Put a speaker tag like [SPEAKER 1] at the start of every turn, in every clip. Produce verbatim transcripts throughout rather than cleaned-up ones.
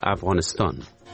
[SPEAKER 1] افغانستان.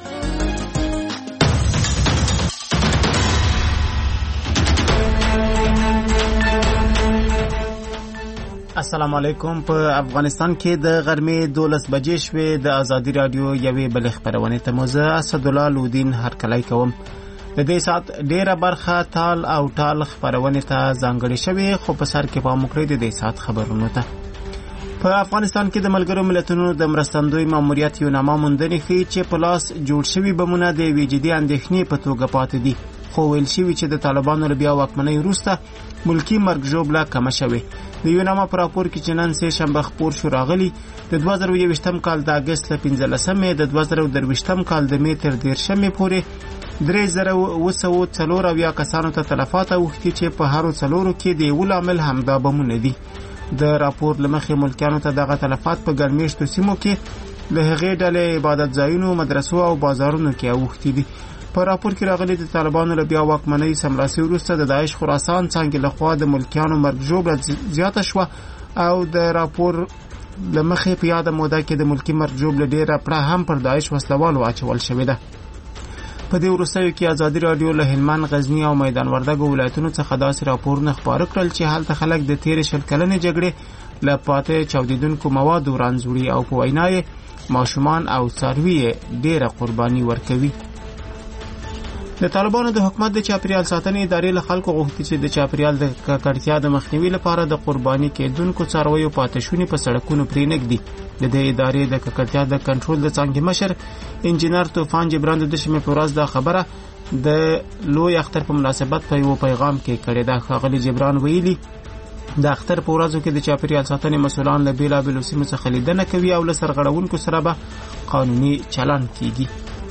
[SPEAKER 2] السلام علیکم. په افغانستان کې د غرمې دولس بجې شوې. د ازادي رادیو یوې بلې خپرونې ته مو زه اسدالله لودین هرکلی کوم. د دې ساعت ډیره برخه تال او ټال خپرونې ته ځانګړې شوې، خو په سر کې پام وکړئ د دې ساعت خبرونو ته. په افغانستان کې د ملګرو ملتونو د مرستندوی ماموریت یو نامه موندنې ښیي چې په لاس جوړ شوي بمونه د یوې جدي اندېښنې په توګه پاتې دي، خو ویل شوي چې د طالبانو له بیا واکمنۍ وروسته ملکی مرګ ژوبله کمه شوې. د یو نامه په راپور کې چې نن سه شنبه خپور شو راغلی، د دوه زره یوویشتم کال د اګست له پنځلسمې د دوه زره درویشتم کال د مې تر دېرشمې پورې درې زره اوه سوه څلور اویا کسانو ته تلفات اوښتي چې په هرو څلورو کې د یو لامل همدا بمونه دي. د راپور له مخې ملکیانو ته دغه تلفات په ګڼ مېشتو سیمو کې له هغې ډلې عبادت ځایونو، مدرسو او بازارونو کې اوښتي دي. په راپور کې راغلي د طالبانو له بیا واکمنۍ سملاسي وروسته د داعش خراسان څانګې لخوا د ملکیانو مرګ ژوبله زیاته شوه او د راپور له مخې په یاده موده کې د ملکي مرګ ژوبله ډېره پړه هم پر داعش وسلوالو اچول شوې ده. په دې وروستیو کې ازادي راډیو له هلمند، غزني او میدان وردګو ولایتونو څخه داسې راپورونه خپاره کړل چې هلته خلک د تېرې شل کلنې جګړې له پاتې چاودېدونکو موادو رانځوړي او په وینا یې ماشومان او څاروي یې ډېره قرباني ورکوي. د طالبانو د حکومت د چاپیریال ساتنې ادارې له خلکو غوښتي چې د چاپیریال د ککړتیا د مخنیوي لپاره د قرباني کېدونکو څارویو پاتې شونې په سړکونو پرېنږدي. د دې ادارې د ککړتیا د کنټرول د څانګې مشر انجینر طوفان جبران د دشمې په ورځ دا خبره د لوی اختر په مناسبت په یو پیغام کې کړې ده. ښاغلي جبران ویلي د اختر په ورځو کې د چاپیریال ساتنې مسؤلان له بېلابېلو سیمو څخه لیدنه کوي او له سرغړونکو سره به قانوني چلند کیږي.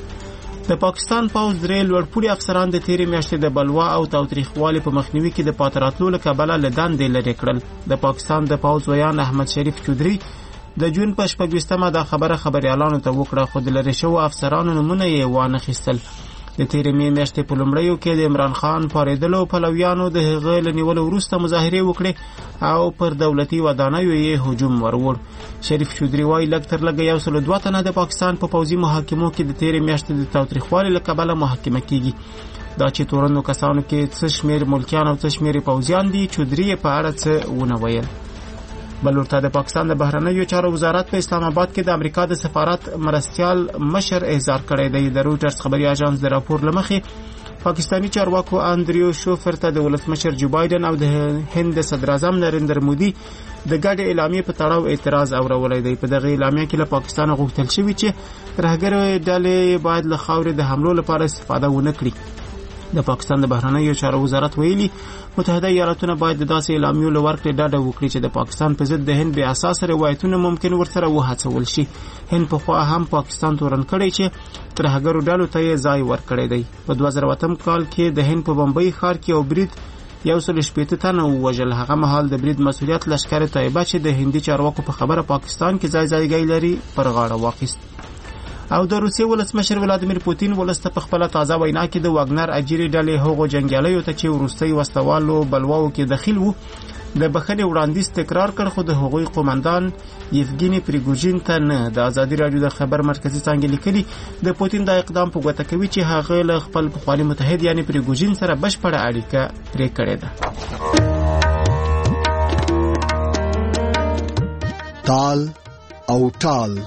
[SPEAKER 2] د پاکستان پوځ درې لوړپوړي افسران د تیرې میاشتې د بلوا او تاوتریخوالي په مخنیوي کې د پاتې راتلو له کبله له دندې لرې کړل. د پاکستان د پوځ ویان احمد شریف چودري د جون په شپږویشتمه دا خبره خبریالانو ته وکړه، خو د لرې شوو افسرانو نومونه یې وانخیستل. د تیرې میاشتې په لومړیو کې د عمران خان پارېدلو پلویانو د هغه له نیولو وروسته مظاهرې وکړې او پر دولتي ودانیو یې هجوم وروړ. شریف چودري وایي لږ تر لږه یو سل دوه تنه د پاکستان په پوځي محاکمو کې د تیرې میاشتې د تاوتریخوالي له کبله محاکمه کیږي. دا چې تورنو کسانو کې څه شمېر ملکیان او څه شمېر پوځیان دي، چودري یې په اړه څه ونه ویل. بل ورته د پاکستان د بهرنیو چارو وزارت په اسلام آباد کې د امریکا د سفارت مرستیال مشر احضار کړی دی. د رویټرز خبري اژانس د راپور له مخې پاکستانی چارواکو اندریو شوفر ته د ولسمشر جو بایدن او د هند صدر اعظم نریندر مودي د ګډ اعلامیې په تړاو اعتراض اورولی دی. په دغه اعلامیه کې له پاکستان غوښتل شوي چې ترهګرې ډلې باید له خاورې د حملو لپاره استفاده ونه کړي. د پاکستان د بهرنیو چارو وزارت ویلي متحده ایالاتونه باید د داسې اعلامیو له ورکړې ډډه وکړي چې د پاکستان په ضد د هند بې اساسه روایتونه ممکن ورسره وهڅول شي. هند پخوا هم پاکستان تورن کړی چې ترهګرو ډلو ته یې ځای ورکړی دی. په دوه زره اتم کال کې د هند په بمبئی ښار کې یو برید یو سل شپېته تنه ووژل. هغه مهال د برید مسؤلیت لشکر طیبه چې د هندي چارواکو په خبره پاکستان کې ځای ځایګی لري پر غاړه واخیست. او د روسیې ولسمشر ولادیمیر پوتین ولسته په خپله تازه وینا کې د واګنر اجیري ډلې هغو جنګیالیو ته چې وروستۍ وسلوالو بلواو کې دخیل وو د بخښنې وړاندیز تکرار کړ، خو د هغوی قومندان یفګیني پریګوژین ته نه. د ازادي راډیو د خبر مرکزي څانګې لیکلي د پوتین دا اقدام په ګوته کوي چې هغه له خپل پخواني متحد یعنی پریګوژین سره بشپړه اړیکه پرې کړې ده.
[SPEAKER 3] تال او ټال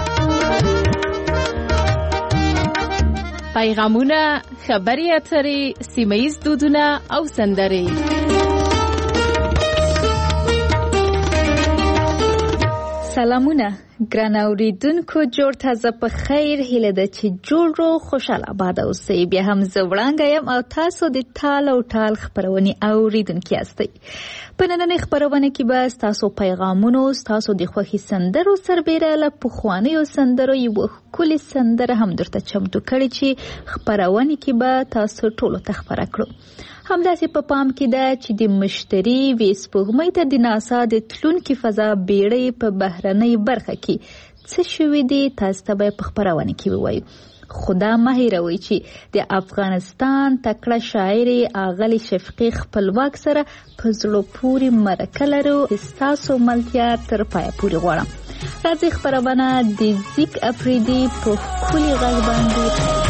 [SPEAKER 4] پیغامونه، خبري اترې، سیمه‌ییز دودونه او سندرې. سلامونه ګران اوریدونکو، جوړ تازه په خیر هیله ده چې جوړ رو خوشاله آباد اوسئ. بیا هم زه وړانګه یم او تاسو د تال او ټال خپرونې اوریدونکي یاستئ. په نننۍ خپرونه کې به ستاسو پیغامونو، ستاسو د خوښې سندرو سربیره له پخوانیو سندرو یوه ښکلې سندره هم درته چمتو کړې چې خپرونه کې به تاسو ټولو ته خپره کړو. همداسې په پام کې ده چې د مشتري وې سپوږمۍ ته د ناسا د تلونکي فضا بیړۍ په بهرنۍ برخه کې څه شوي دي، تاسو ته به په خپرونه کې ووایو. خدا مه هېروئ چې د افغانستان تکړه شاعرې آغلې شفقې خپلواک سره په زړه پورې مرکه لرو. ستاسو ملتیا تر پایه پورې غواړم. راځي خبرونه د زیک افریدي په ښکلي غږ باندې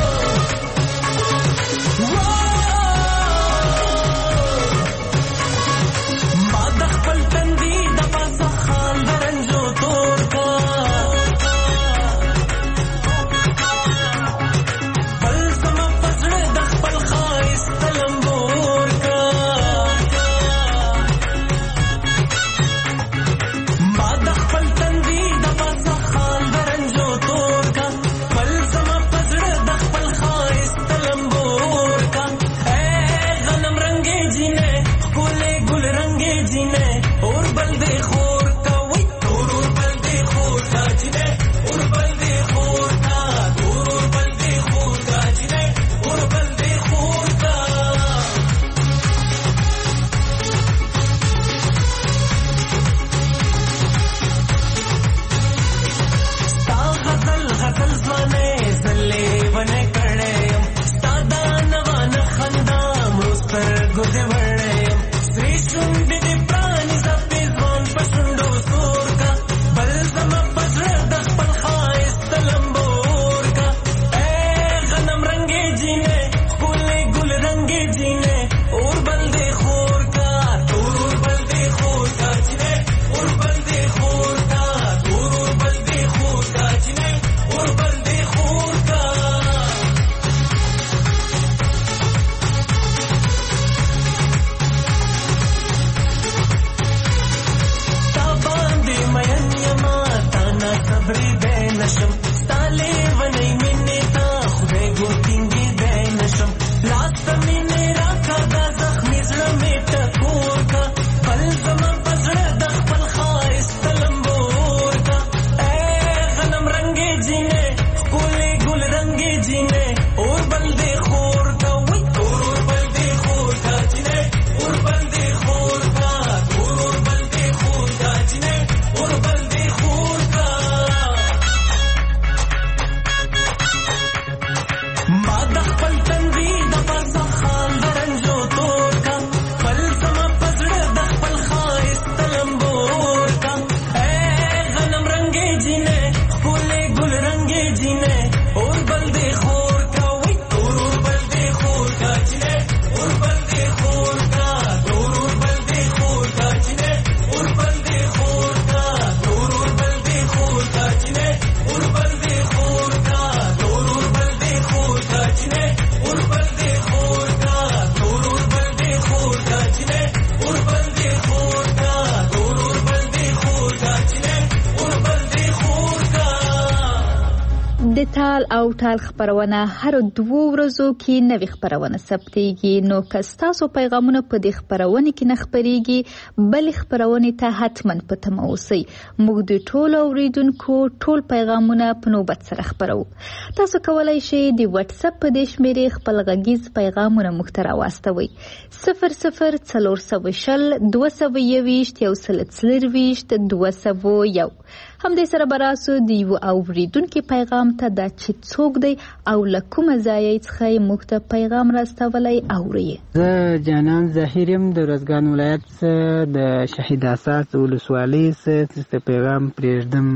[SPEAKER 4] تال او ټال خبرونه هر دوه ورځو کې نوې خبرونه ثبتېږي. نو که ستاسو پیغامونه په دې خبرونه کې نه خپرېږي بل خبرونه ته حتما په تمه اوسئ. موږ د ټولو اوریدونکو ټول پیغامونه په نوبت سره خبرو. تاسو کولی شئ د واتس اپ په دې شمیرې خپل غږیز پیغامونه موږ ته راواستوئ. صفر صفر څلور سوه شل دوه سوه یوویشت یو سل څلرویشت دوه سوه یو. همدې سره به راسو د یو اوریدونکي پیغام ته دا چې څوک دی او له کومه ځایه څخه یې موږ ته پیغام راستولی اورئ.
[SPEAKER 1] زه جانان ظاهر یم د روزګان ولایت څخه د شهید اساس ولسوالۍ څخه پیغام پرېږدم.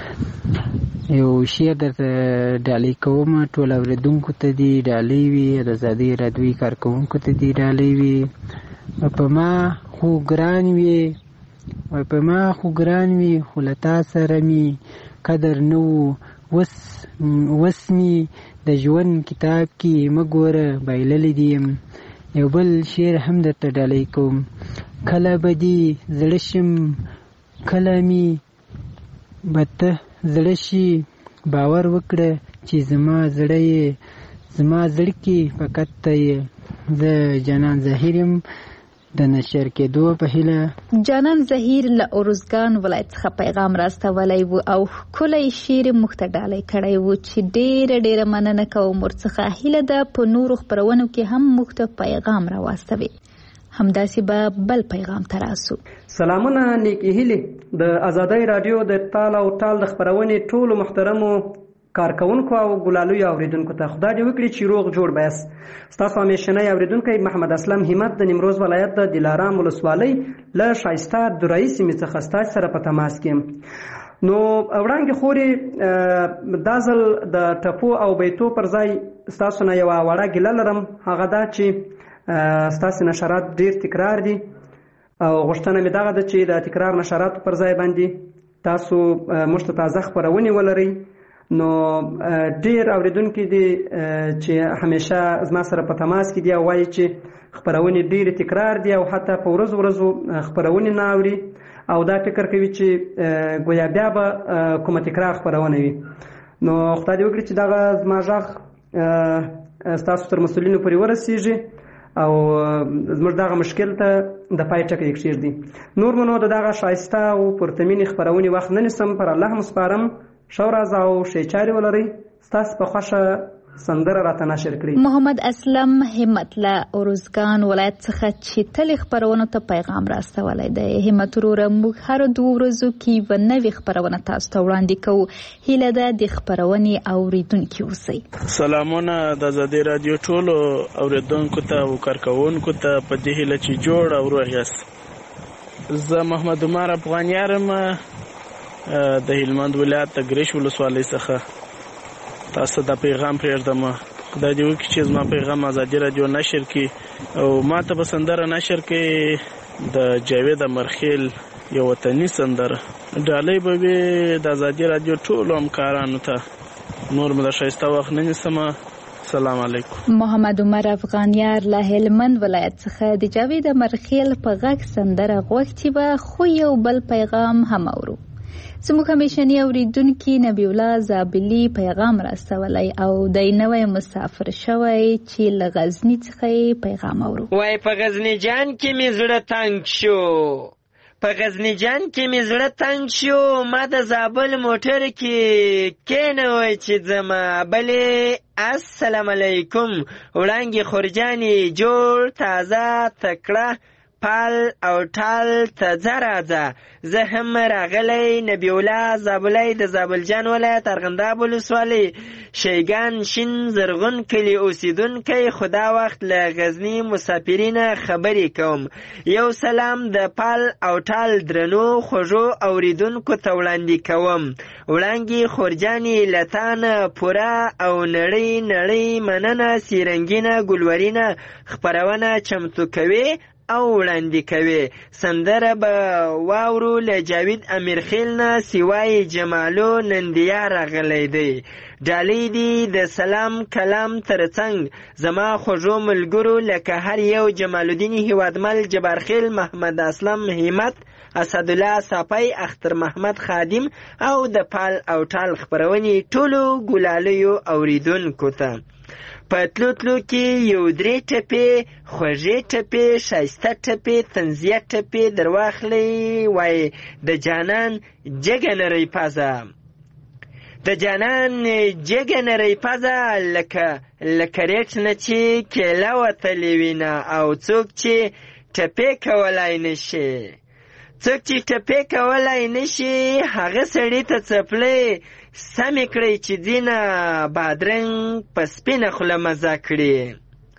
[SPEAKER 1] یو شعر درته ډالۍ کوم. ټول اوریدونکو ته دې ډالۍ وي، د ازادۍ راډیوي کارکوونکو ته دې ډالۍ وي. په ما خو ګران وي وای په ما خو ګران وي خو له تا سره مې قدر نه و. وس وس مې د ژوند کتاب کې مه ګوره بایللی دې یم. یو بل شعر هم درته ډالۍ کوم. کله به دې زړه شم کله مې به ته زړه شي، باور وکړه چې زما زړه یې زما زړه کې فقط ته یې. زه جانان ظاهر یم د نشر کېدو په هیله.
[SPEAKER 4] جانان ظهیر له ارزګان ولایت څخه پیغام راستولی و او ښکلی شعر موږ ته ډالۍ کړی و چې ډېره ډېره مننه کوم. ورڅخه هیله ده په نورو خپرونو کې هم موږ ته پیغام راواستوي. همداسې به بل پیغام ته راسو.
[SPEAKER 5] سلامونه نیکې هیلې د ازادۍ راډیو د تال او ټال د خپرونې ټولو محترمو کارکونکو او ګلالوی اوریدونکو ته خدای دې وکړي چې روغ جوړ بیاست. ستاسو همیشنی اوریدونکی محمد اسلم همت د نیمروز ولایت د دلارام ولسوالۍ له ښایسته درایي سیمې څخه ستاسو سره په تماس کې. نو وړانګې خورې دا ځل د ټپو او بیتو پر ځای ستاسو نه یوه وړه ګیله لرم، هغه دا چې ستاسې نشرات ډېر تکرار دي او غوښتنه مې دغه ده چې د تکرار نشراتو پر ځای باندې تاسو موږ ته تازه خپرونې ولرئ. نو ډېر اورېدونکي دي چې همیشه زما سره په تماس کې دي او وایي چې خپرونې ډېرې تکرار دي او حتی په ورځو ورځو خپرونې نه اوري او دا فکر کوي چې ګویا بیا به کومه تکرار خپرونه وي. نو خدای دې وکړي چې دغه زما غږ ستاسو تر مسؤلینو پورې ورسیږي او زموږ دغه مشکل ته د پای ټکی کښېږدي. نور مو نو د دغه ښایسته او پرتمینې خپرونې وخت نه نیسم، پر الله مو سپارم. ښه ورځ او ښې چارې ولرئ. ستاسو په خوښه سندره راته نشر کړي.
[SPEAKER 4] محمد اسلم همت له ارزګان ولایت څخه چې تل خپرونو ته پیغام راستولی دی. همت وروره، موږ هر دوه ورځو کې یوه نوې خپرونه تاسو ته وړاندې کوو. هیله ده د خپرونې اورېدونکي اوسئ.
[SPEAKER 6] سلامونه د ازادي راډیو ټولو اورېدونکو ته او کارکوونکو ته په دې هیله چې جوړ او روغ یاست. زه محمد عمر افغانیار یم د هلمند ولایت د ګریش ولسوالۍ څخه. تاسو دا پیغام پرېږدم، خدای دې وکړي چې زما پیغام ازادي راډیو نشر کړي او ما ته به سندره نشر کړي د جاوید امرخیل یو وطني سندره. ډالۍ به وي د ازادي راډیو ټولو همکارانو ته. نور مې د ښایسته وخت نه نیسم. سلام علیکم.
[SPEAKER 4] محمد عمر افغانیار له هلمند ولایت څخه د جاوید امرخیل په غږ سندره غوښتې وه، خو یو بل پیغام هم اورو. زموږ همیشني اورېدونکي نبی الله زابلي پیغام راستولی او دی نوی مسافر شوی چې له غزني څخه یې پیغام اورو.
[SPEAKER 7] وای په غزني جان کې مې زړه تنګ شو، په غزني جان کې مې زړه تنګ شو، ما د زابل موټر کې کېنوی چې ځمه بلې. السلام علیکم. وړانګې خورجانې جوړ تازه تکړه پال او ټال ته ځه راځه. زه هم راغلی نبی الله زابلی د زابل جان ولایت ارغنداب ولسوالۍ شیګان شین زرغون کلي اوسیدونکی. خدا وخت له غزني مسافرینه خبرې کوم. یو سلام د پال او ټال درنو خوږو اوریدونکو ته وړاندې کوم. وړانګې خورجانې له تانه پوره او نړۍ نړۍ مننه سیرنګینه ګلورینه خپرونه چمتو کوي او وړاندې کوي. سندره به واورو له جاوید امیرخیل نه سیوای جمالو نندیا راغلی دی. ډالۍ دي د سلام کلام ترڅنګ زما خوږو ملګرو لکه هر یو جمالالدین هیوادمل جبارخیل محمد اسلم همت اسدالله صافی اختر محمد خادم او د پال او ټال خپرونې ټولو ګلالیو اوریدونکو ته. په تلو تلو کې یو درې ټپې خوږې ټپې ښایسته ټپې تنزیه ټپې در واخلئ. وایي د جانان جګه نری پزه، د جانان جګه نری پزه لکه لکه ریټ نه چې کیله وتلې وینه او څوک چې ټپې کولی نشي، څوک چې ټپې کولی نشي هغه سړي ته څپلۍ سمې کړئ چې ځینه بادرنګ په سپینه خوله مزه کړي.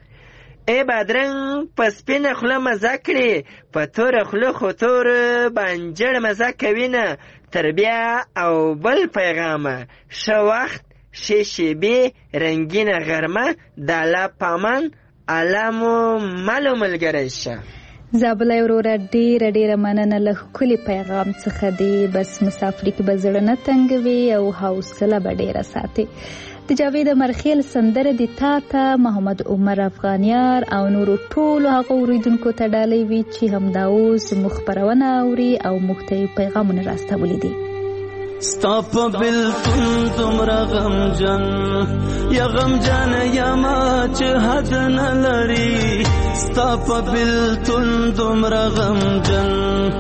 [SPEAKER 7] ای بادرنګ په سپینه خوله مزه کړي، په توره خوله خو تور بانجړ مزه کوي نه. تر بیا او بل پیغامه ښه وخت ښې شېبې رنګینه غرمه د الله پامان الله مو ملو ملګری شه.
[SPEAKER 4] زابلی وروره ډیره ډیره مننه له ښکلي پیغام څخه دی. بس مسافري کې به زړه نه تنګوي او حوصله به ډیره ساتي. د جاوید امرخیل سندره د تا ته محمد عمر افغانیار او نورو ټولو هغو اوریدونکو ته ډالۍ وي چې همدا اوس زموږ خپرونه اوري او موږ ته یې پیغامونه راستولی دي.
[SPEAKER 8] ستا په بلتون دومره غمجن یا غمجن یما چې حد نه لري. ستا په بلتون دومره غمجن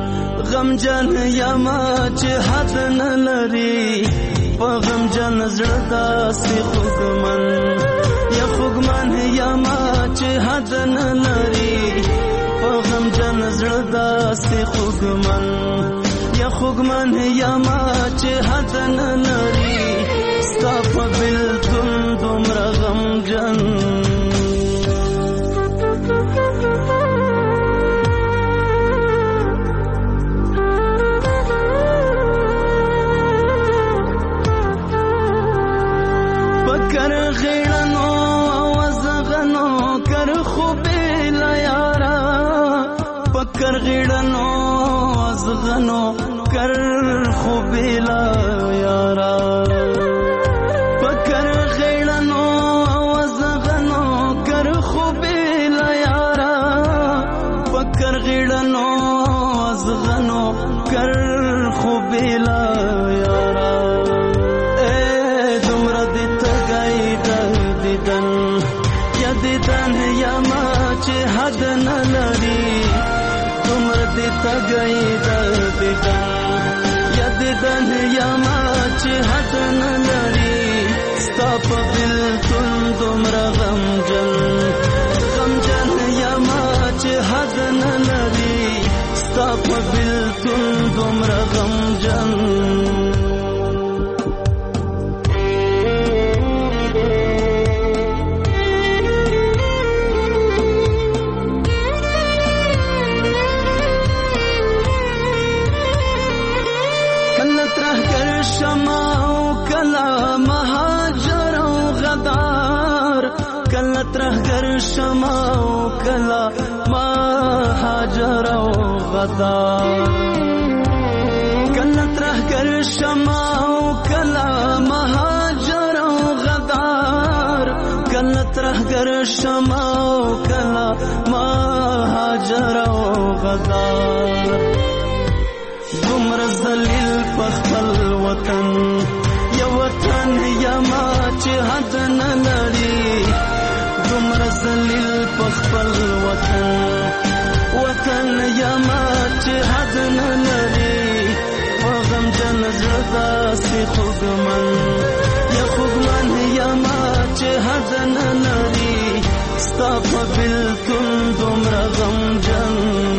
[SPEAKER 8] غمجن یما چې حد نه لري. په غمجن زړه داسې خوږمن یا خوږمن یما چې حد نه لري. په غمجن زړه داسې خوږمن یا خوږمن یما چې حد نه لري. ستا په بلتون دومره غمجن. غیړنو وزغنو کر خوبې لا یارا پکر غیړنو وزغنو کر خوبې لا یارا پکر غیړنو وزغنو کر خوبې لا یارا پکر غیړنو وزغنو کر خوبې لا یارا دیدن یما چې حد نه لري دومره دې تګی د دیدن یا دیدن یما چې حد نه لري ستا په بلتون دومره غمجن غمجن یما چې حد نه لري ستا په بلتون دومره غمجن ترهګر شمع او کلا مهاجر او غدار کله ترهګر شمع او کلا مهاجر او غدار کله ترهګر شمع او کلا مهاجر او غدار دومره ذلیل په خپل وطن یو وطن یما چې حد نه لري دومره ذلیل په خپل وطن وطن یما چې حد نه لري په غمجن زړه داسې خوږمن یا خوږمن یما چې حد نه لري ستا په بلتون دومره غمجن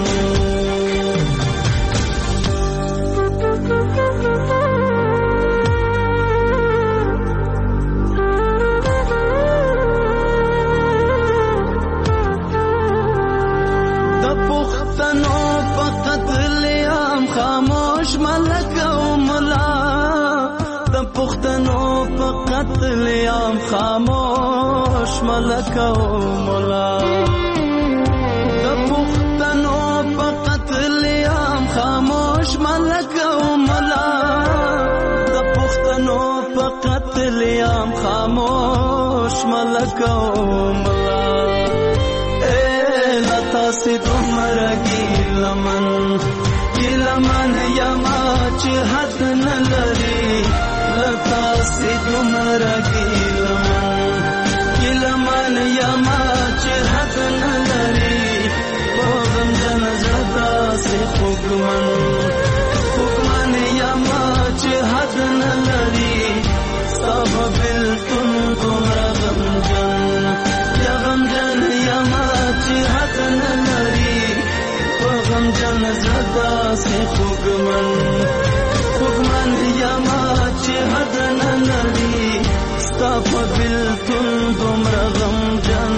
[SPEAKER 8] خاموش ملک او ملا د پښتنو په قتل عام خاموش ملک او ملا د پښتنو په قتل عام خاموش ملک او ملا د پښتنو په قتل عام خاموش ملک او ملا اے لتا سي دومره ګیلمن ګیلمن یما چې حد نه لري لتا سي دومره ګیلمن ګیلمن یما چې حد نه لري په غمجن زړه داسې خوږمن خوږمن یما چې حد نه لري ستا په بلتون دومره غمجن یا غمجن یما چې حد نه لري غمجن زړه داسې خوږمن خوږمن یما چې حد نه لري ستا په بلتون دومره غمجن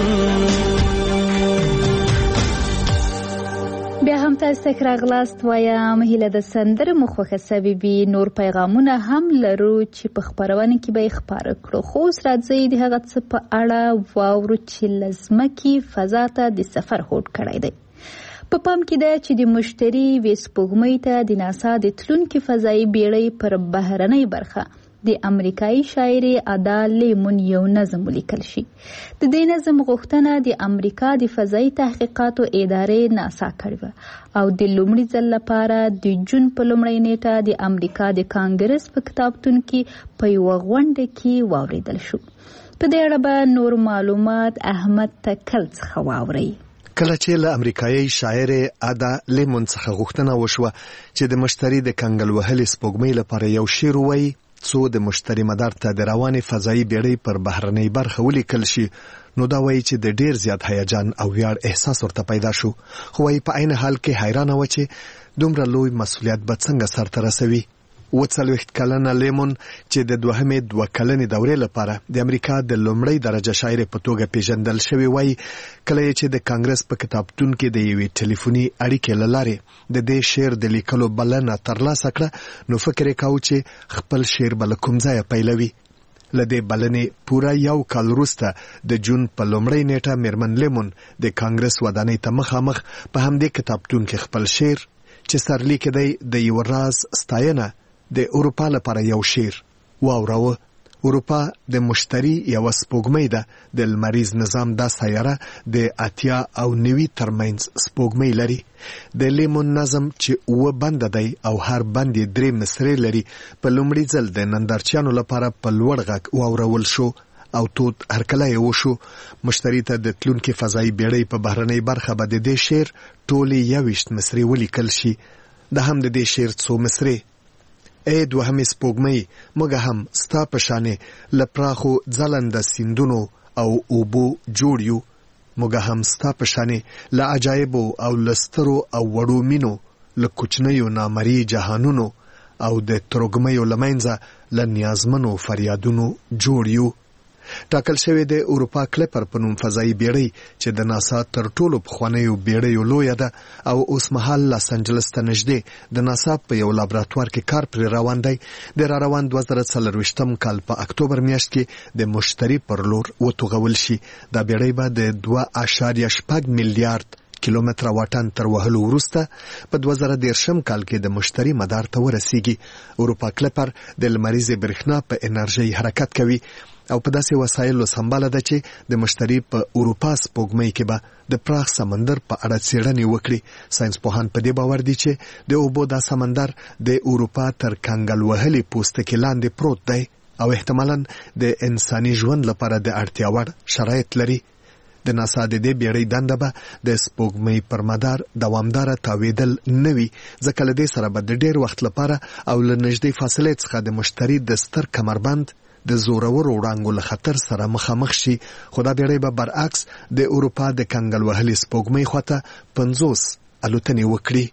[SPEAKER 4] بیا هم تاسو ته راغلاست وایم هیله د سندرې مو خوښه سوي وي نور پیغامونه هم لرو چې په خپرونه کې به یې خپاره کړو خو اوس راځئ د هغه څه په اړه واورو چې له ځمکې فضا ته د سفر هوډ کړی دی په پام کې ده چې د مشتري وې سپوږمۍ ته د ناسا د تلونکي فضایي بیړۍ پر بهرنۍ برخه د امریکایي شاعرې ادا لیمون یو نظم ولیکل شي د دې نظم غوښتنه د امریکا د فضایي تحقیقاتو ادارې ناسا کړې وه او د لومړي ځل لپاره د جون په لومړۍ نیټه د امریکا د کانګرس په کتابتون کې په یوه غونډه کې واوریدل شو په دې اړه به نور معلومات احمد تکل څخه واورئ
[SPEAKER 3] کله چې له امریکایي شاعر ادا لیمون څخه غوښتنه وشوه چې د مشتري د کنګل وهلې سپوږمۍ لپاره یو شعر ووایي څو د مشتري مدار ته د روانې فضایي بیړۍ پر بهرنۍ برخه ولیکل شي نو دا وایي چې د ډیر زیات هیجان او ویاړ احساس ورته پیدا شو خو وايي په عین حال کې حیرانه و چې دومره لوی مسؤلیت به څنګه سرته رسوي و څلوېښت کلنه لیمون چې د دوهمې دوه کلنې دورې لپاره د امریکا د لومړۍ درجه شاعر په توګه پیژندل شوی وای کله چې د کانګرس په کتابتون کې د یوې ټلیفوني اړیکې له لارې د دې شعر د لیکلو بلنه ترلاسه کړه نو فکر یې کاوه چې خپل شعر به له کوم ځایه پیلوي لدې بلنې پوره یو کال وروسته د جون په لومړۍ نیټه میرمن لیمون د کانګرس ودانۍ ته مخامخ په همدې کتابتون کې خپل شعر چې سرلیک دی د یو راز ستاینه د اروپا لپاره یو شعر واوراوه. اروپا د مشتری یو سپوږمۍ ده. د لمریز نظام دا سیاره د اتیا او نوي ترمنځ سپوږمۍ لري. د لیمون نظم چې اوه بند دی او هر بند یې درې مصرې لري په لومړي ځل د نندارچیانو لپاره په لوړ غږ واورول شو او تود هرکلی یې وشو. مشتری ته د تلونکي فضایي بیړۍ په بهرنۍ برخه به د دې شعر ټولې یوویشت مصرې ولیکل شي. د هم د دې شعر څو مصرې: ای دوهمې سپوږمۍ، موږ هم ستا په شانې له پراخو ځلنده سیندونو او اوبو جوړ یو. موږ هم ستا په شانې له عجایبو او له سترو او وړو مینو، له کوچنیو نامرئي جهانونو او د ترږمیو له منځه له نیازمنو فریادونو جوړ یو. ټاکل شوې د اروپا کلیپر په نوم فضایي بیړۍ چې د ناسا تر ټولو پخوانیو بیړیو لویه ده او اوس مهال لاس انجلس ته نږدې د ناسا په یو لابراتوار کې کار پرې روان دی. د را روان دوه زره څلرویشتم کال په اکتوبر میاشت کې د مشتری پر لور وتوغول شي. دا بیړۍ به د دوه اعشاریه شپږ میلیارد کیلومتره واټن تر وهلو وروسته په دوه زره دېرشم کال کې د مشتری مدار ته ورسیږي. اروپا کلیپر د لمریزې برېښنا په انرژۍ حرکت کوي او په داسې وسایلو سمباله ده چې د مشتری په اروپا سپوږمۍ کې به د پراخ سمندر په اړه څېړنې وکړي. ساینس پوهان په دې باور دي چې د اوبو دا سمندر د اروپا تر کنګل وهلې پوستکي لاندې پروت دی او احتمالاً د انساني ژوند لپاره د اړتیا وړ شرایط لري. د ناسا د دې بیړۍ دنده به د سپوږمۍ پر مدار دوامداره تاویدل نه وي، ځکه له دې سره به د ډېر وخت لپاره او له نږدې فاصلې څخه د مشتری د ستر کمربند د زورورو وړانګو له خطر سره مخامخ شي. خو دا بیړۍ به برعکس د اروپا د کنګل وهلې سپوږمۍ خواته پنځوس الوتنې وکړي.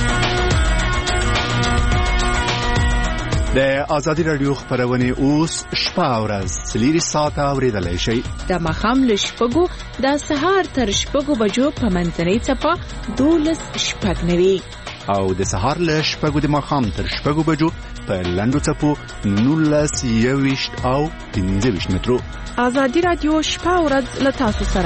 [SPEAKER 9] د آزادي رادیو خبرونه اوس شپه او ورځ څلور ساعته اورېدلای شئ.
[SPEAKER 10] د ماښام له شپږو د سهار تر شپږو بجو په منځنۍ څپه دولس شپږ نوي
[SPEAKER 9] او د سهار له شپږو د ماښام تر شپږو بجو په لنډو څپو نولس یوویشت او پنځه ویشت مترو.
[SPEAKER 10] آزادي رادیو شپه او ورځ له تاسو سره.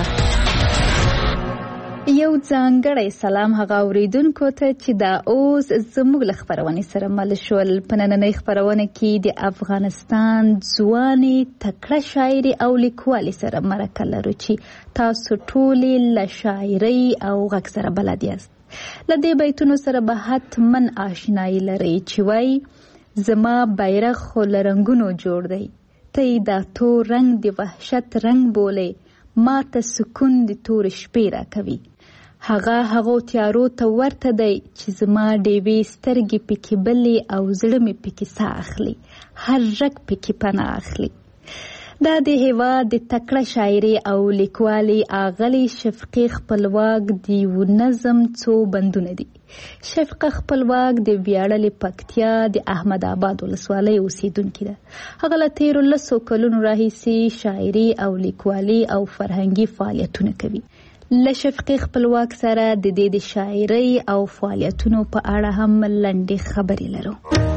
[SPEAKER 4] یو ځانګړی سلام هغه اوریدونکو ته چې دا اوس زموږ له خپرونې سره مل شول. په نننۍ خپرونه کې د افغانستان ځوانې تکړه شاعرې او لیکوالې سره مرکه لرو چې تاسو ټولې له شاعرۍ او غږ سره بلد یاست. له دې بیتونو سره به حتما آشنایي لرئ چې وایي: زما بیرغ خو له رنګونو جوړ دی، ته یې دا تور رنګ د وحشت رنګ بولې، ما ته سکون د تور شپې راکوي. هغه هغو تیارو ته ورته دی چې زما ډیوې سترګې پکې بلې او زړه مې پکې ساه اخلي، هر رګ پکې پناه اخلي. دا د هېواد د تکړه شاعرې او لیکوالې آغلې شفقې خپلواک د یو نظم څو بندونه دي. شفقه خپلواک د ویاړلې پکتیا د احمد آباد ولسوالۍ اوسیدونکې ده. هغه له تېرو لسو کلونو راهیسې شاعري او لیکوالي او فرهنګي فعالیتونه کوي. له شفقې خپلواک سره د دې د شاعرۍ او فعالیتونو په اړه هم لنډې خبرې لرو.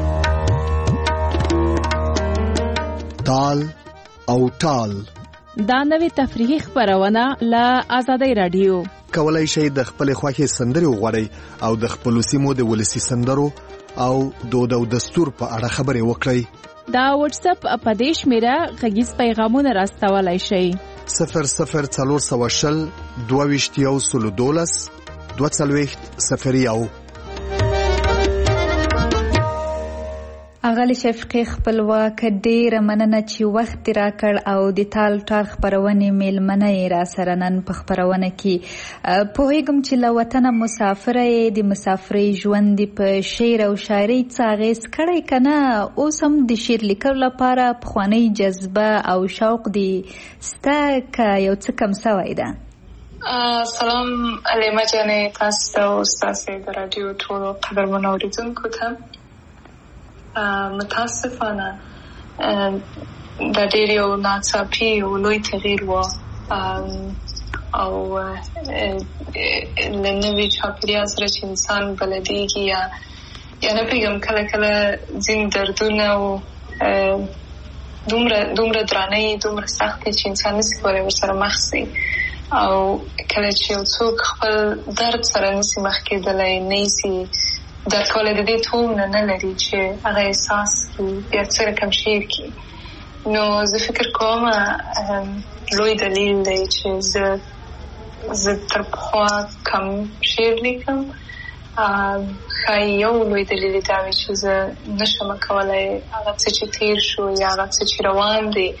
[SPEAKER 3] تال او ټال
[SPEAKER 10] دا نوې تفریحي خپرونه له آزادۍ رادیو.
[SPEAKER 3] کولای شئ د خپل خوښې سندرې وغواړئ او د خپلو سیمو د ولسي سندرو او دود او دستور په اړه خبرې وکړئ.
[SPEAKER 10] دا واتس اپ په دې شمیره غږیز پیغامونه راستولای شئ:
[SPEAKER 3] صفر صفر څلور سوه شل دوه ویشت یو سلو دولس دوه څلوېښت صفر یو.
[SPEAKER 4] اغلی شفقې خپلواک ډېره مننه چې وخت راکړ او د تال ټال خپرونې میلمنه یې را سره نن په خپرونه کې. پوهېږم چې له وطنه مسافره یې، د مسافرۍ ژوند په شعر او شاعرۍ څه اغېز کړی که نه؟ اوس هم د شعر لیکلو لپاره پخوانۍ جذبه او شوق دې سته که یو څه کم سوی ده؟
[SPEAKER 11] سلام علیمه جانې، تاسو ته او ستاسې د راډیو ټولو قدرمنو اورېدونکو ته. متاسفانه دا ډېر یو ناڅاپي او لوی تغییر و او له نوي چاپېریال سره چې انسان بلدېږي یا یا نه پوهېږم کله کله ځینې دردونه او دومره دومره درانه دومره سخت چې انسان نشي کولای ورسره مخ شي او کله چې یو څوک خپل درد سره نشي مخ کېدلی نه شي درد کولای د دې تومره نه لري چې هغه احساس بیا څه رقم شعر کړي نو زه فکر کوم لوی دلیل دی چې زه زه تر پخوا کم شعر لیکم ښایي یو لوی دلیل دا وي چې زه نشم کولی هغه څه چې تېر شو یا هغه څه چې روان دی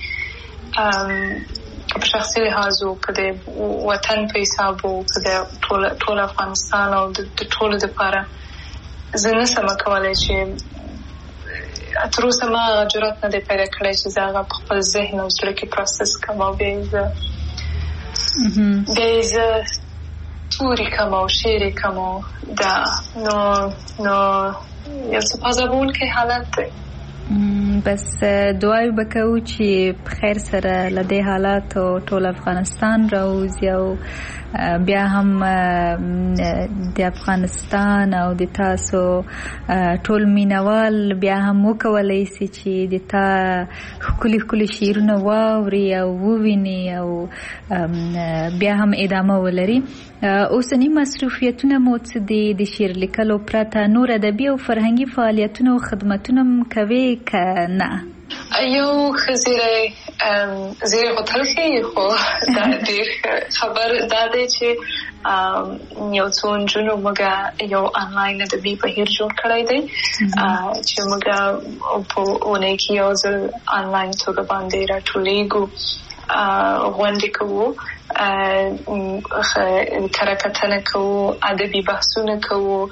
[SPEAKER 11] که په شخصي لحاظ و که د وطن په حساب و که د ټول افغانستان او د ټولو دپاره زه نشم کولی چې تر اوسه ما هغه جرات نه دی پیدا کړی چې زه هغه په خپل ذهن او زړه کې پروسس کړم او بیا یې زه بیا یې زه توري کړم او شعر یې کړم دا نو نو یو څه پازابونکی حالت دی
[SPEAKER 4] بس دعای به کوو چې په خیر سره له دې حالاتو ټول افغانستان راوځي او بیا هم د افغانستان او د تاسو ټول مینوال بیا هم وکولی سي چې د تا ښکلي ښکلي شعرونه واوري او وویني او بیا هم ادامه ولري. اوسني مصروفیتونه مو څه دي د شعر لیکلو پرته نور ادبي او فرهنګي فعالیتونه او خدمتونه هم کوې که نه؟
[SPEAKER 11] یو ښه زیری زیری خو تل ښیي خو دا ډېر خبر دا دی چې یو څو نجونو موږ یو انلاین ادبي بهیر جوړ کړی دی چې موږ په اونۍ کې یو ځل انلاین توګه باندې راټولېږو غونډې کوو کره کتنه کوو ادبي بحثونه کوو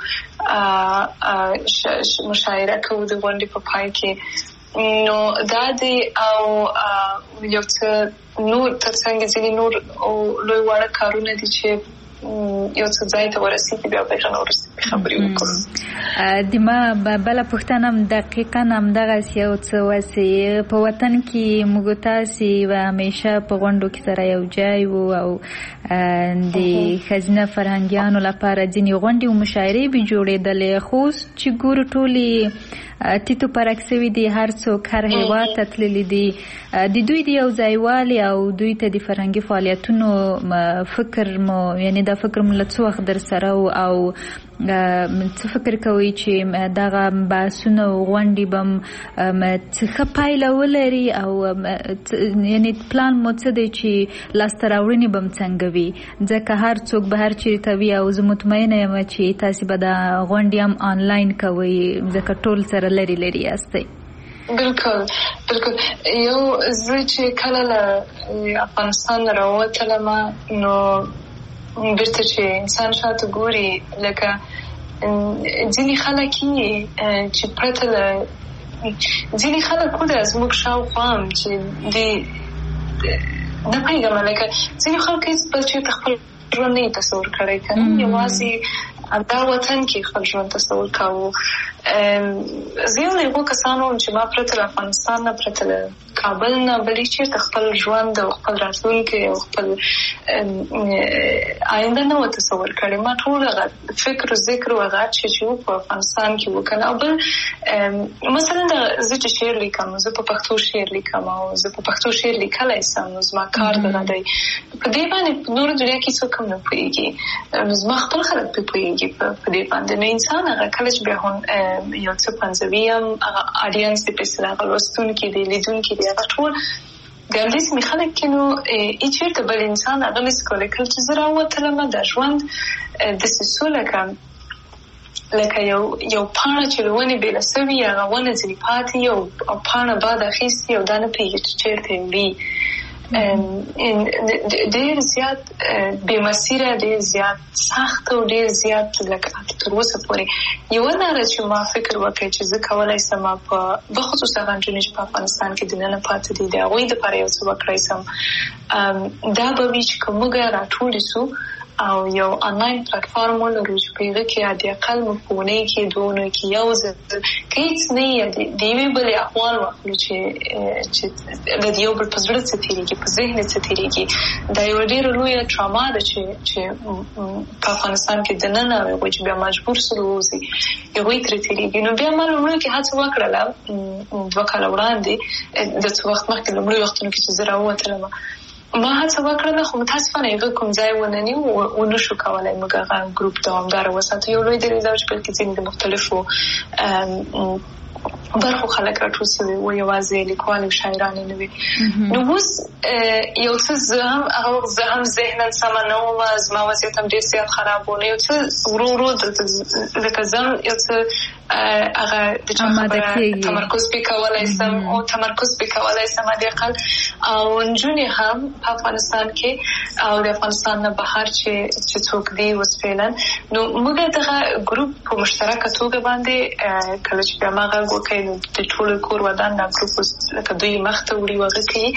[SPEAKER 11] مشاعره کوو د غونډې په پای کې نو دا دی او یو څه نور ترڅنګ ځینې نور لوی واړه کارونه دي چې یو څه ځای ته ورسېږي بیا به هغه نور خبرې وکړو.
[SPEAKER 4] د ما بله پوښتنه هم دقیقا همدغسې یو څه وسې په وطن کې موږ تاسې و همیشه په غونډو کې سره یو جای وو او د ښځینه فرهنګیانو لپاره ځینې غونډې او مشاعرې به جوړېدلې خو اوس چې ګورو ټولې ټیټو پرک سوي دي هر څوک هر هېواد ته تللي دي د دوی د یو ځایوالي او دوی ته د فرهنګي فعالیتونو فکر مو یعنی دا فکر مو له څه وخت در سره و او څه فکر کوئ چې دغه بحثونه او غونډې به څه ښه پایله ولري او یعنی پلان مو څه دی چې لاسته راوړنې به م څنګه وي ځکه هر څوک به هر چیرې ته وي او زه مطمئنه یم چې تاسې به دا غونډې هم آنلاین کوئ ځکه ټول سره لرې لرې یاستئ.
[SPEAKER 11] بالکل بالکل یو زه چې کله له افغانستان نه راووتلم نو بیرته چې انسان شاته ګوري لکه ځینې خلک یې چې پرته له ځینې خلک وده زموږ شاوخوا هم چې د نه پوهېږم لکه ځینې خلک هېڅ بل چېرته خپل ژوند نه یې تصور کړی که نه یوازې دا وطن کې خپل ژوند تصور کاوه. زه یو له هغو کسانو وم چې ما پرته له افغانستان نه پرته له کابل نه بلې چېرته خپل ژوند او خپل راتلونکی او خپل آینده نه وه تصور کړې. ما ټول هغه فکر و ذکر و هغه چې و په افغانستان کې وکړه او بل مثلا زه چې شعر لیکم زه په پښتو شعر لیکم او زه په پښتو شعر لیکلی سم نو زما کار دغه دی په دې باندې په نوره دنیا کې څوک هم نه پوهېږي نو زما خپل خلک پرې پوهېږي په دې باندې نو انسان هغه کله چې بیا یو څه پنځوي هم هغه اډینس دی په اصطلاح هغه لوستونکي دي لیدونکي دي هغه ټول ګردې سیمې خلک کې نو هېڅ چېرته بل انسان هغه نشي کولی کله چې زه راووتلم دا ژوند داسې سو لکه لکه یو یو پاڼه چې له ونې بېله سوي هغه ونه ځینې پاتې او پاڼه باد اخیستي او دا نه پوهېږي چې چېرته وي ډېر زیات بې مسیره ډېر زیات سخت او ډېر زیات لکه تر اوسه پورې یوه لاره چې ما فکر وکړی چې زه کولی سم په بخصوص هغه نجونې چې په افغانستان کې دننه پاتې دي د هغوی دپاره یو څه وکړی سم دا به وي چې که موږ راټولې سو او یو آنلاین پلیټفارم ولرو چې په هغه کې د اقل مفهومي کې دوه کې یو ځل کې هیڅ نه دی د یوې بلې احوال واخلو چې چې د یو بل په زړه څه تیریږي په ذهن څه تیریږي دا یو ډېر لوی ټراما ده چې چې په افغانستان کې د نن او چې بیا مجبور سره وځي یو تر تیریږي نو بیا مالو کې هڅه وکړه دوه کاله وړاندې د څو وخت مخکې لومړی وختونو کې چې زه راووتلم ما هڅه وکړه خو متاسفانه هغه کوم ځای ونه نیو او نشو کولای موږ هغه ګروپ دوامدار وساتو یو لوی دلیل دا چې بلکې ځینې د مختلفو برخو خلک راټول شوي وو یوازې لیکوال او شاعران نه وي نو اوس یو څه زه هم هغه زه هم ذهنا سمه نه وم زما وضعیت هم ډېر زیات خراب و نو یو څه ورو ورو لکه زه یو څه هغه د چا خبره تمرکز پې کولی سم او تمرکز پې کولی سم حد اقل او نجونې هم په افغانستان کې او د افغانستان نه بهر چې چې څوک دي اوس فعلا نو موږ دغه ګروپ په مشترکه توګه باندې کله چې بیا ما غږ وکړی نو د ټولو کور ودان دا ګروپ لکه دوی مخته وړي وغه کوي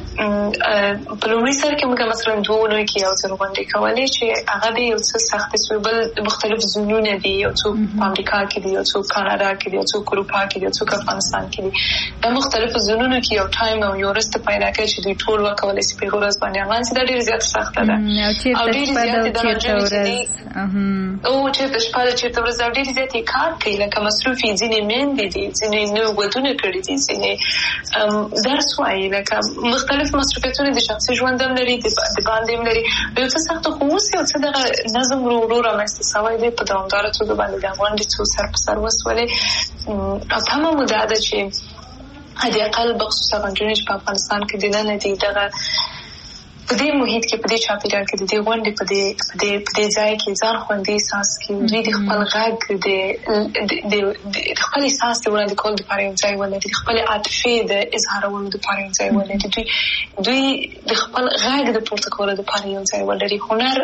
[SPEAKER 11] په لومړي سر کې موږ مثلا دوه اونۍ کې یو ځل غونډې کولې چې هغه د یو څه سختې سوې بل مختلف زونونه دي یو څوک په امریکا کې دي یو څوک کاناډا کې دي یو څوک اروپا کې دي یو څوک افغانستان کې دي دا مختلفو زونونو کې یو ټایم او یو وروسته پیدا کوي چې دوی ټول وکولی شي په هغه ورځ باندې اعلان شي دا ډېره زیاته سخته ده او ډېرې زیاتې دا نجونې چې دي او چېرته شپه ده چېرته ورځ او ډېرې زیاتې کار کوي لکه مصروف یې ځینې میندې دي ځینې نوي ودونه کړي دي ځینې درس وایي لکه مختلف مصروفیتونه د شخصي ژوند هم لري د باندې هم لري یو څه سخته خو اوس یو څه دغه نظم ورو ورو رامنځته شوی دی په دوامداره توګه باندې د غونډې څو سر په سر وسولې او تمه مو دا ده چې حد اقل بخصوص هغه نجونې چې په افغانستان کې دننه دي دغه په دې محیط کې په دې چاپېریال کې د دې غونډې په دې په دې په دې ځای کې ځان خوندي احساس کړي دوی د خپل غږ د د خپل احساس د وړاندې کولو لپاره یو ځای ولري د خپلې عاطفې د اظهارولو لپاره یو ځای ولري دوی دوی د خپل غږ د پورته کولو لپاره یو ځای ولري هنر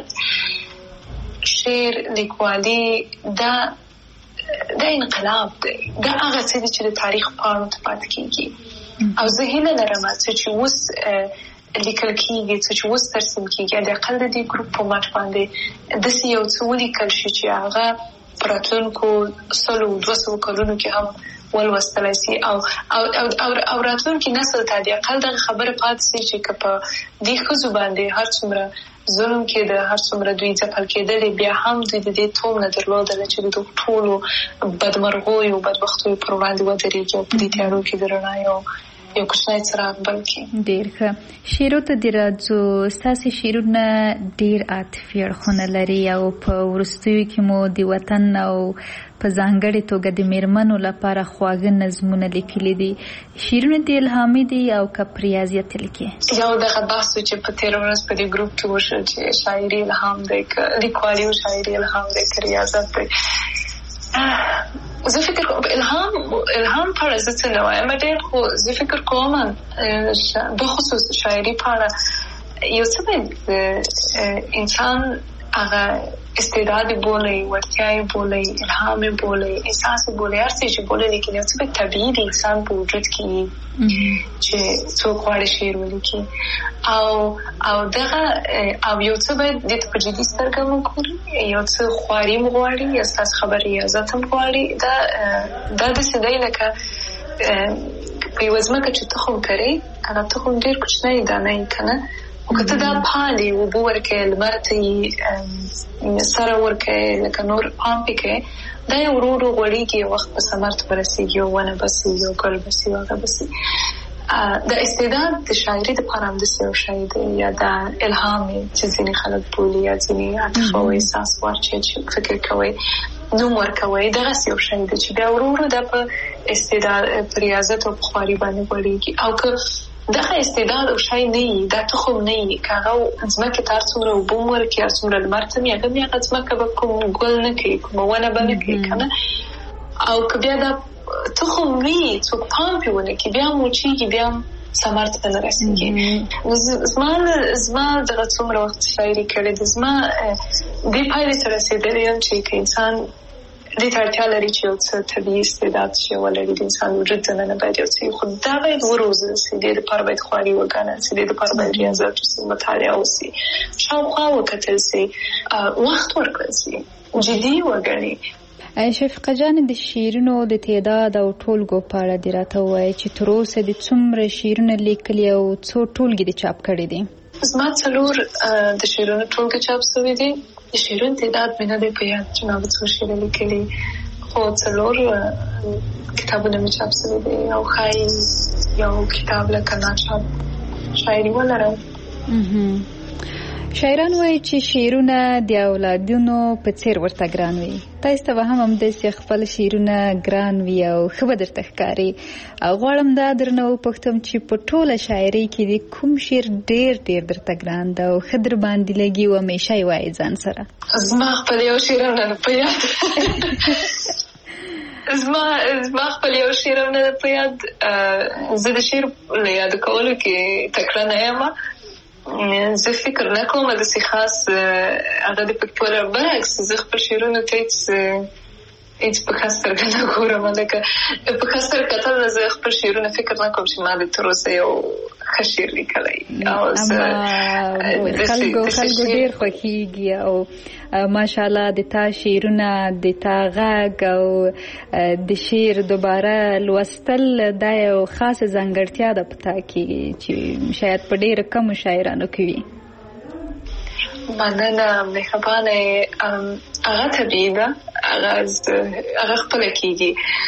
[SPEAKER 11] شعر لیکوالي دا دا انقلاب دی دا هغه څه دي چې د تاریخ پاڼو ته پاتې کېږي او زه هیله لرم چې اوس لیکل کېږي څه چې اوس ترسیم کېږي د اقل د دې ګروپ په مټ باندې داسې یو څه ولیکل شي چې هغه په راتلونکو سلو دوه سوو کلونو کې هم ولوستلی سي او او او راتلونکي نسل ته د اقل دغه خبره پاتې سي چې که په دې ښځو باندې هر څومره ظلم کېده هر څومره دوی ځپل کېدلې بیا هم دوی د دې توم نه درلودله چې د ټولو بدمرغیو بدبختیو پر وړاندې ودرېږي او په دې تیارو کې د رڼا یو یو کوچنی څراغ بل کړي.
[SPEAKER 4] ډېر ښه. شعرو ته دې راځو. ستاسې شعرونه ډېر عاطفي اړخونه لري او په وروستیو کې مو د وطن او په ځانګړې توګه د میرمنو لپاره خواږه نظمونه لیکلي دي. شعرونه دې الهامي دي او که په ریاضیت لیکي؟
[SPEAKER 11] یو دغه بحث و چې په تېره ورځ په دې ګروپ کې وشو چې شاعري الهام دی که لیکوالي او شاعري الهام دی که ریاضت دی. زه فکر کوم الهام الهام په اړه زه څه نه وایم ډېر خو زه فکر کوم بخصوص شاعري په اړه یو څه باید انسان هغه استعداد بولي وړتیا یې بولي الهام یې بولي احساس یې بولي هر څه چې بولي لیکن یو څه باید طبیعي د انسان په وجود کې چې څوک غواړي شعر ولیکي او او دغه او یو څه باید دې ته په جدي سترګه وګوري یو څه خواري م غواړي یا ستاسو خبرې ریاضت هم غواړي دا دا داسې دی لکه په یوه ځمکه چې تخم کرې هغه تخم ډېر کوچنی دانه یې که نه او که ته دا پالې اوبه ورکوې لمر ته یې سره ورکوې لکه نور پام پې کوې دا یې ورو ورو غوړېږي یو وخت به ثمر ته ورسېږي یو ونه به سي یو ګل به سي هغه به سي د استعداد د شاعري دپاره همداسې یو شی دی یا دا الهام چې ځینې خلک بولي یا ځینې عاطفه او احساس ورچې چې فکر کوئ نوم ورکوئ دغسې یو شی دی چې بیا ورو ورو دا په استعداد په ریاضت او په خواري باندې غوړېږي او که دغه استعداد او شی نه وي دا تخم نه وي که هغه ځمکې ته هر څومره اوبه م ورکړي هر څومره لمر ته مې هغه مې هغه ځمکه به کوم ګل نه کوي کومه ونه به نه کوي که نه او که بیا دا تخم وي څوک پام پرې ونه کړي بیا هم وچېږي بیا هم ثمر ته نه رسېږي. زما زما دغه څومره وخت شاعري کړې ده زما دې پایلې ته رسېدلی یم چې که انسان دې ته اړتیا لري چې یو څه طبیعي استعداد چې ولري د انسان وجود دننه باید یو څه خو دا باید وروزل سي دې دپاره باید خواري وګڼل سي دې دپاره باید ریاضت وسي مطالعه وسي شاوخوا وکتل سي وخت ورکړل سي جدي وګڼي.
[SPEAKER 4] شفیقه جان د شعرونو د تعداد او ټولګو په اړه دې راته ووایه چې تر اوسه د څومره شعرونه لیکلي او څو ټولګې دې چاپ کړي دي؟
[SPEAKER 11] زما څلور د شعرونو ټولګې چاپ شوي دي. د شعرونو تعداد مې نه دی په یاد چې ما به څو شعره لیکلي خو څلور کتابونه مې چاپ شوي دي او ښایي یو کتاب لکه ناچاپ شاعري ولرم.
[SPEAKER 4] شاعران وایي چې شعرونه د اولادونو په څیر ورته ګران وي. تاسو ته به هم همداسې خپل شعرونه ګران وي او ښه به درته ښکاري. غواړم دا درنه وپوښتم چې په ټوله شاعرۍ کې د کوم شعر ډېر ډېر درته ګران ده او ښه در باندې لګي او همیشه یې وایي ځان سره؟
[SPEAKER 11] زما خپل یو شعر هم نه په یاد زما زما خپل یو شعر هم نه په یاد. زه د شعر له یاد کولو کې تکړه نه یم. زه فکر نه کوم داسې خاص هغه د پکتور برعکس زه خپل شعرونو ته هېڅ هېڅ په ښه سترګه نه ګورم. لکه په ښه سترګه کتل زه خپل شعرونه فکر نه کوم چې ما د تر اوسه یو ښه شعر لیکلی.
[SPEAKER 4] خلکو خلکو ډېر خوښېږي او ماشاءالله د تا شعرونه د تا غږ او د شعر دوباره لوستل دا یو خاصه ځانګړتیا ده په تا کې چې شاید په ډېرو کمو شاعرانو کې وي.
[SPEAKER 11] مننه مهربانه. هغه طبیعي ده هغه خپله کېږي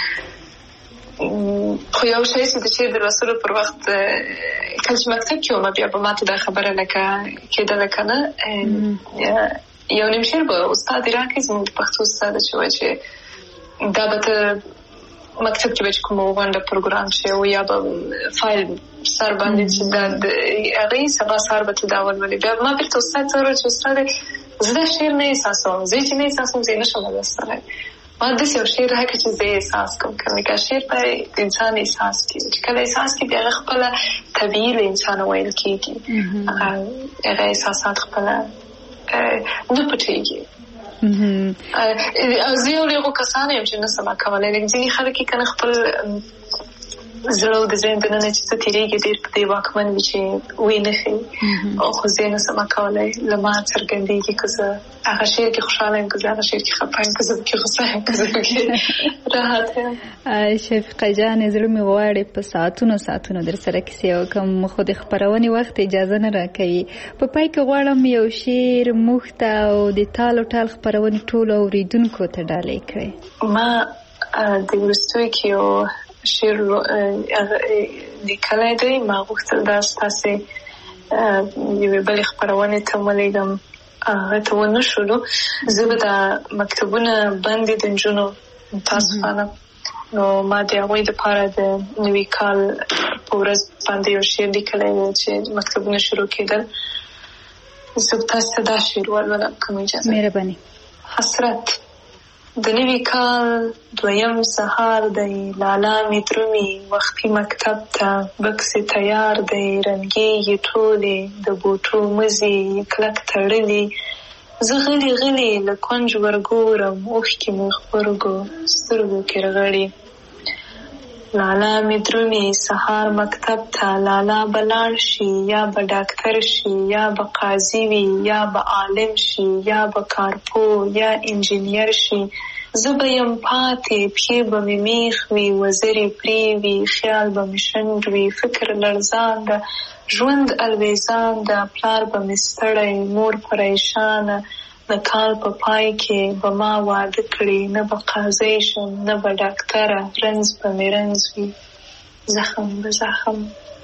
[SPEAKER 11] خو یو شی چې د شعر د لوستلو پر وخت کله چې مکتب کې وم بیا به ماته دا خبره لکه کېدله که نه یو نیم شعر به استاد راکړي زموږ د پښتو استاد چې وایي چې دا به ته مکتب کې به چې کومه غونډه پروګرام شي او یا به فایل سر باندې چې دا هغې سبا سهار به ته دا ولولې. بیا ما بېرته استاد ته وویل چې استاد زه دا شعر نه احساسوم زه چې نه احساسوم زه یې نه شم لوستلی. ما داسې یو شعر راکړه چې زه یې احساس کوم که لکه شعر باید د انسان احساس کړي چې کله احساس کړي بیا هغه خپله طبیعي له انسانه ویل کېږي. هغه احساسات خپله نه پټېږي. او زه یو له هغو کسانو یم چې نه سم کولی. لکه ځینې خلک یې که نه خپل زړه او د ذهن دننه چې څه تېرېږي ډېر په دې واکمن وي چې ویې نه ښیي خو زه یې نه سم کولی. له ما څرګندېږي که زه هغه شعر کې خوشحاله یم که زه هغه شعر کې خفه یم که زه پکې غوسه یم که زه پکې راحت یم.
[SPEAKER 4] شفیقه جانې زړه مې غواړي په ساعتونو ساعتونو در سره کیسې وکړم خو د خپرونې وخت اجازه نه راکوي. په پای کې غواړم یو شعر موږ ته او د تال او ټال خپرونې ټولو اورېدونکو ته ډالۍ کړئ.
[SPEAKER 11] ما د وروستیو کې یو شعر لیکلی دی. ما غوښتل دا ستاسې یوې بلې خپرونې ته ولیږم هغه ته ونه شولو. زه به دا مکتبونه بند دي د نجونو متاسفانه نو ما د هغوی دپاره د نوي کال په ورځ باندې یو شعر لیکلی دی چې مکتبونه شروع کېدل. زه به تاسو ته دا شعر ولولم که مو اجازه.
[SPEAKER 4] مهرباني.
[SPEAKER 11] حسرت. د نوي کال دویم سهار دی لالا مې درومي وختي مکتب ته بکسې تیار دی رنګېږي ټولې د بوټو مزي کلک تړلي زه غلي غلي له کونج ورګورم اوښکې مې غبرګو سترګو کې رغړي. لالا مې درومي سهار مکتب ته لالا به لاړ شي یا به ډاکټر شي یا به قاضي وي یا به عالم شي یا به کارپو یا انجینیر شي. زه به یم پاتې پښې به مې میخ وي وزرې پرې وي خیال به مې شنډ وي فکر لړزان ده ژوند الویزان ده پلار به مې ستړی مور پریشانه د کال په پای کې به ما واده کړي نه به قاضی شم نه به ډاکټره رنځ به مې رنځ وي زخم به زخم.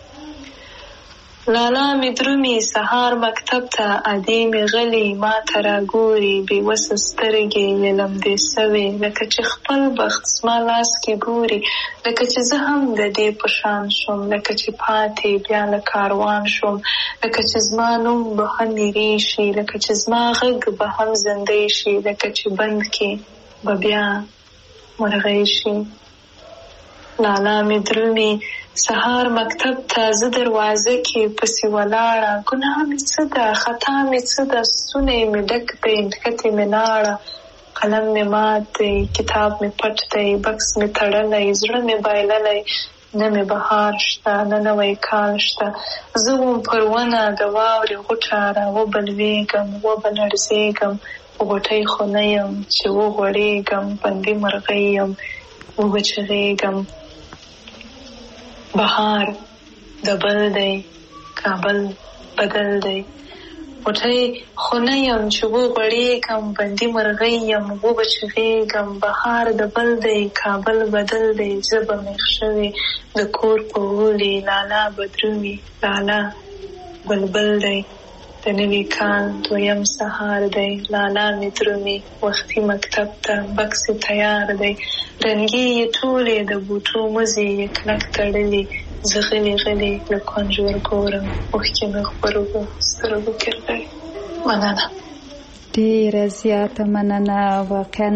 [SPEAKER 11] لالا مې درومي سهار مکتب ته ادې مې غلي ما ته راګوري بېوسه سترګې یې لمدې سوې لکه چې خپل بخت زما لاس کې ګوري لکه چې زه هم د دې په شان شم لکه چې پاتې بیا له کاروان شم لکه چې زما نوم به هم نیری شي لکه چې زما غږ به هم زندې شي لکه چې بند کې به بیا مرغۍ شي. لالا مې درومي سهار مکتب ته زه دروازه کې پسې ولاړه ګناه مې څه ده خطا مې څه ده ستونی مې ډک دی نښتې مې لاړه قلم مې مات دی، کتاب مې پټ دی، بکس مې تړلی، زړه مې بایللی، نه مې بهار شته نه نوی کال شته. زه وم پر ونه د واورې غوټه راوبلوېږم، وبلړزېږم، غوټۍ خو نه یم چې وغوړېږم، بندي مرغۍ یم وبچغېږم. بهار د بل دی، کابل بدل دی. غوټۍ خو نه یم چې وغوړېږم، بندي مرغۍ یم وبچغېږم. بهار د بل دی، کابل بدل دی. ژبه مې ښه د کور په غولي، لالا بدروي، لالا بلبل دی. د نوي کال دویم سهار دی، لالا مې درومي، وختي مکتب ته بکس تیار دی. رنګې یې ټولې د بوټو مزې یې کلک تړلې، زه غلې غلې له کونج ورګورم، اوښکې مې غبرګو سترګو کې راغلي. مننه،
[SPEAKER 4] ډېره زیاته مننه. واقعا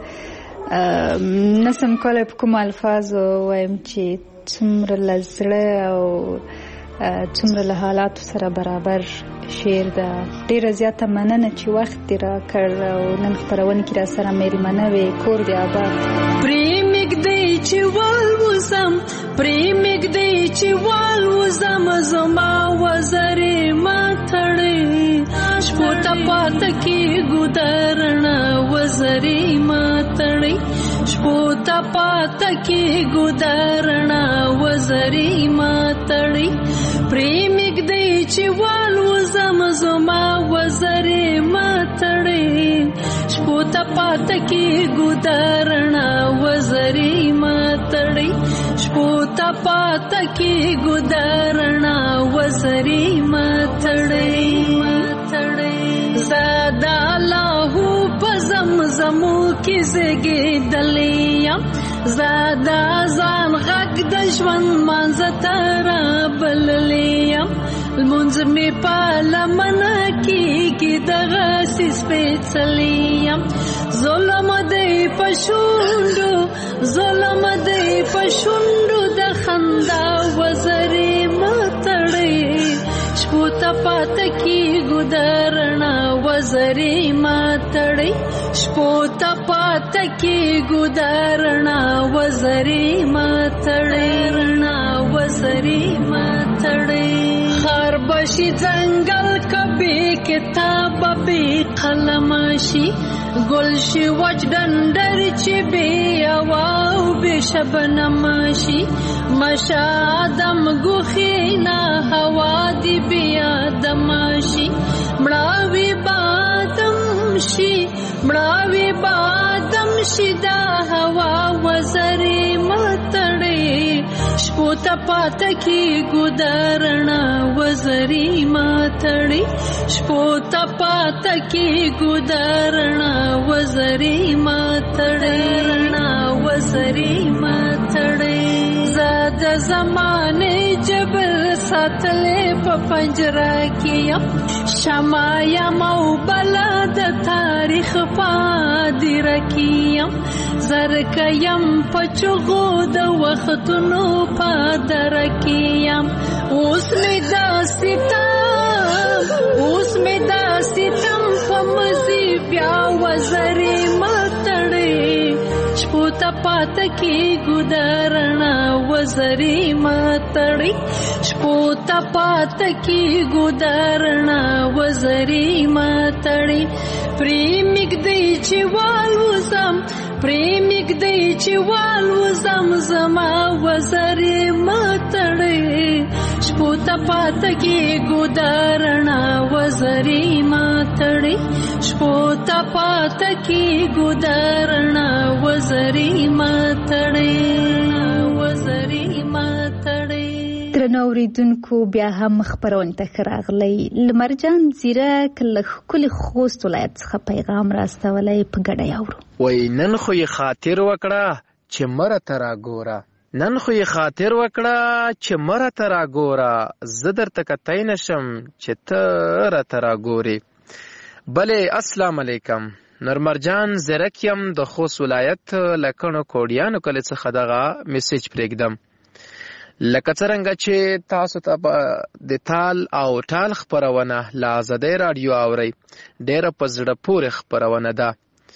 [SPEAKER 4] نسم کولی په کومو الفاظو وایم چې څومره له زړه او څومره له حالاتو سره برابر شعر ده. ډېره زیاته مننه چې وخت دې راکړ او نن خپرونې کې را سره مېلمنه وې. کور دې آباد.
[SPEAKER 12] پرې مږدی چې والوزم، پرې مږدی چې والوزم، زما وزرې ما تړې، شپو ته پاته کېږو درنه وزرې ما تړې، شپو ته پاته کېږو درنه وزرې ما تړې. پرې مږدی چې والوزم، زما وزرې ما تړې، شپو ته پاته کېږو درنه وزرې ما تړې، شپو ته پاته کېږو درنه وزرې ما تړې. زه د الله په زمزمو کې زیږېدلې یم، زه د ځان غږ د ژوند منځه ته رابللې یم. لمونځ مې په لمنه کېږي دغسې سپېڅلی یم. ظلم دی په شونډو، ظلم دی په شونډو، د خندا وزرې مه تړې، شپو ته پاته کېږو درنه وزرې ما تړې، شپو ته پاته کېږو درنه وزرې ما تړې، رڼا وزرې ما تړې. خار بشي ځنګل که بې کتابه بې قلمه شي، ګل شي وچ ډنډر چې بې هوا او بې شبنمه شي. مشه آدم ګوښې نه هوا دې بې آدمه شي، مړاوي بادم شي، مړاوي بادم شي، دا هوا وزرې مه تړې، شپو ته پاته کېږو درنه وزرې ما تړې، شپو ته پاته کېږو درنه وزرې ما تړې، رڼا وزرې ما تړې. زه د زمانې جبر ساتلې په پنجره کې یم، شمع یم او بله د تاریخ په هدیره کې یم. زرکه یم په چغو د وختونو په دره کې یم. اوس مې دا ستم، اوس مې دا ستم په مزي بیا وزرې مه تړې، شپو ته پاته کېږو درنه وزرې ما تړې، شپو ته پاته کېږو درنه وزرې ما تړې. پرې مږدی چې والوزم، پرې مږدی چې والوزم، زما وزرې ما تړې، شپو ته پاته کېږو درنه وزرې ما تړې، شپو ته پاته کېږو درنه وزرې ما تړې، وزرې ما تړې.
[SPEAKER 4] درنو اوریدونکو بیا هم خپرونې ته ښه راغلی. لمرجان ځیرک له ښکلي خوست ولایت څخه پیغام راستولی، په ګډه یې اورو.
[SPEAKER 13] وایي نن خو یې خاطر وکړه چې مره ته راګوره، نن خو یې خاطر وکړه چې مره ته راګوره، زه درته کتی نشم چې ته راته راګورې. بلې السلام علیکم، نورمرجان زیرک یم د خوست ولایت له کڼو کوډیانو کلي څخه دغه میسیج پرېږدم. لکه څرنګه چې تاسو ته د تال او ټال خپرونه له ازادۍ راډیو اورئ، ډېره په زړه پورې خپرونه ده.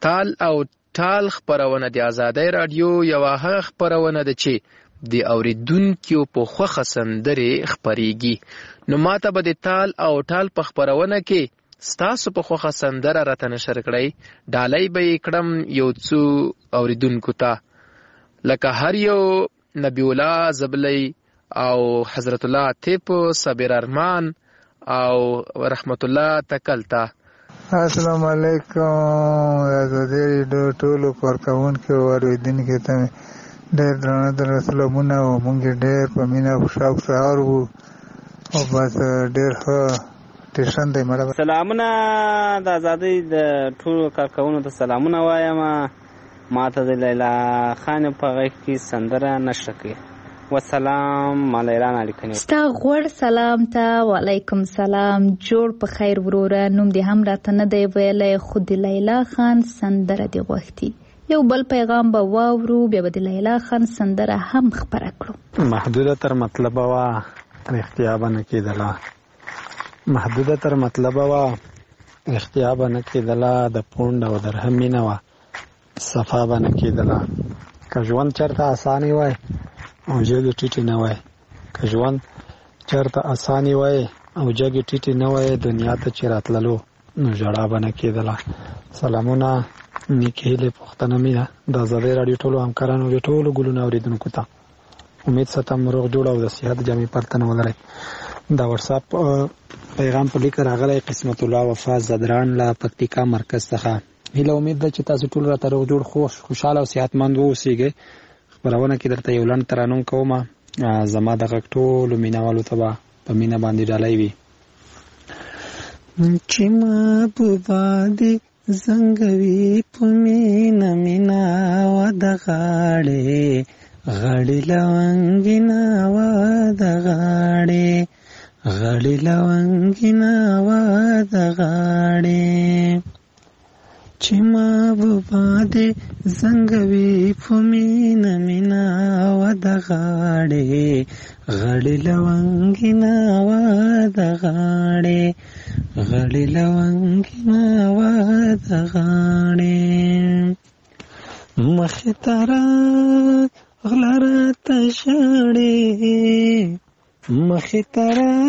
[SPEAKER 13] تال او ټال خپرونه د آزادۍ رادیو یوه هغه خپرونه ده چې د اوریدونکو په خوښه سندرې خپریږي. نو ماته به د تال او ټال په خپرونه کې ستاسو په خوښه سندره راته نشر کړئ. ډالۍ به یې کړم یو څو اوریدونکو ته، لکه هر یو نبی الله زبلی او حضرت الله عتیق، صابر ارمان او رحمت الله تکلتا.
[SPEAKER 14] السلام علیکم. آزادۍ راډیو ټولو کارکوونکو او اوریدونکو ته ډېر درنه درنه سلامونه. او موږ ډېر په مینه او شوق سهار وو او بس ډېر ښه ټیشن دی. مړه
[SPEAKER 15] سلامونه د آزادۍ د ټولو کارکوونکو ته سلامونه وایم. ما ته د لیلا خان په غږ کې سندره نشر کړي. والسلام مالیران علیکنی.
[SPEAKER 4] ستا غوړ سلام ته وعلیکم سلام. جوړ په خیر وروره. نوم دې هم راته نه دی ویلی خو د لیلا خان سندره دې غوښتي. یو بل پیغام به واورو بیا به د لیلا خان سندره هم خپره کړو.
[SPEAKER 2] محدوده تر مطلبه وه رښتیا به نه کېدله، محدوده تر مطلبه وه رښتیا به نه کېدله، د پونډ او درهم مینه وه صفا به نه کېدله. که ژوند چېرته اسانې وای او جګې ټیټې نه وای، که ژوند چېرته اسانې وای او جګې ټیټې نه وای، دنیا ته چې راتللو نو ژړا به نه کېدله. سلامونه، نیکې هیلې، پوښتنه مینه د آزادۍ راډیو ټولو همکارانو د ټولو ګلونو اورېدونکو ته. امید ساتم روغ جوړ او د صحت جامې پرتنه ولرئ. دا واتساپ پیغام په لیکه راغلی قسمت الله وفا زدران له پکتیکا مرکز څخه. هیله امید ده چې تاسو ټول راته روغ جوړ خوشحاله او صحتمند واوسئ. خپرونه کې درته یو لنډ ترانوم کوم. زما د غږ ټولو مینوالو ته به په مینه باندې ډالۍ وي.
[SPEAKER 1] چې محبوبه دې زنګوي په مینه مینه وه د غاړې غاړې لونګینه وه د غاړې غاړې لونګینه وه د غاړې. چې محبوبه دې زنګوي په مینه مینه وه د غاړې غاړې لونګینه وه د غاړې غاړې لونګینه وه د غاړې. مخې ته راغله راته ژاړې مخې ته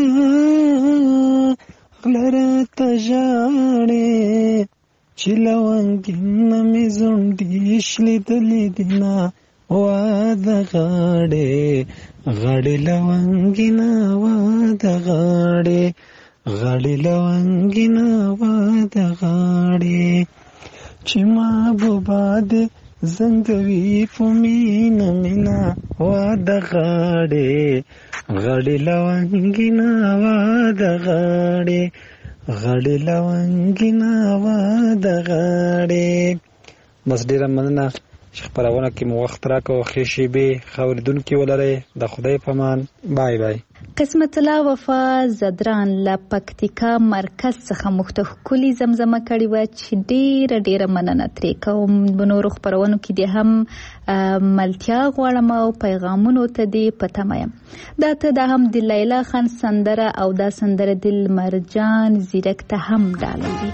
[SPEAKER 1] راغله راته ژاړې چې لونګینه مې ځونډې شلېدلې دینه وه د غاړې غاړې لونګینه وه د غاړې غاړې لونګینه وه د غاړې. چې محبوبه دې زنګوي په مینه مینه وه د غاړې غاړې لونګینه وه د غاړې غاړې لونګینه وه د غاړې. بس ډېره مننه چې خپرونه کې مو وخت راکړو. ښې شېبې ښه اورېدونکي ولرئ. د خدای په امان. بای بای.
[SPEAKER 4] قسمت الله وفا زدران له پکتیکا مرکز څخه موږ ته ښکلې زمزمه کړې وه چې ډېره ډېره مننه ترې کوم. په نورو خپرونو کې دې هم ملتیا غواړم او پیغامونو ته دې په تمه یم. دا ته دا هم د لیلا خان سندره او دا سندره د لمرجان زیرک ته هم ډالۍ وي.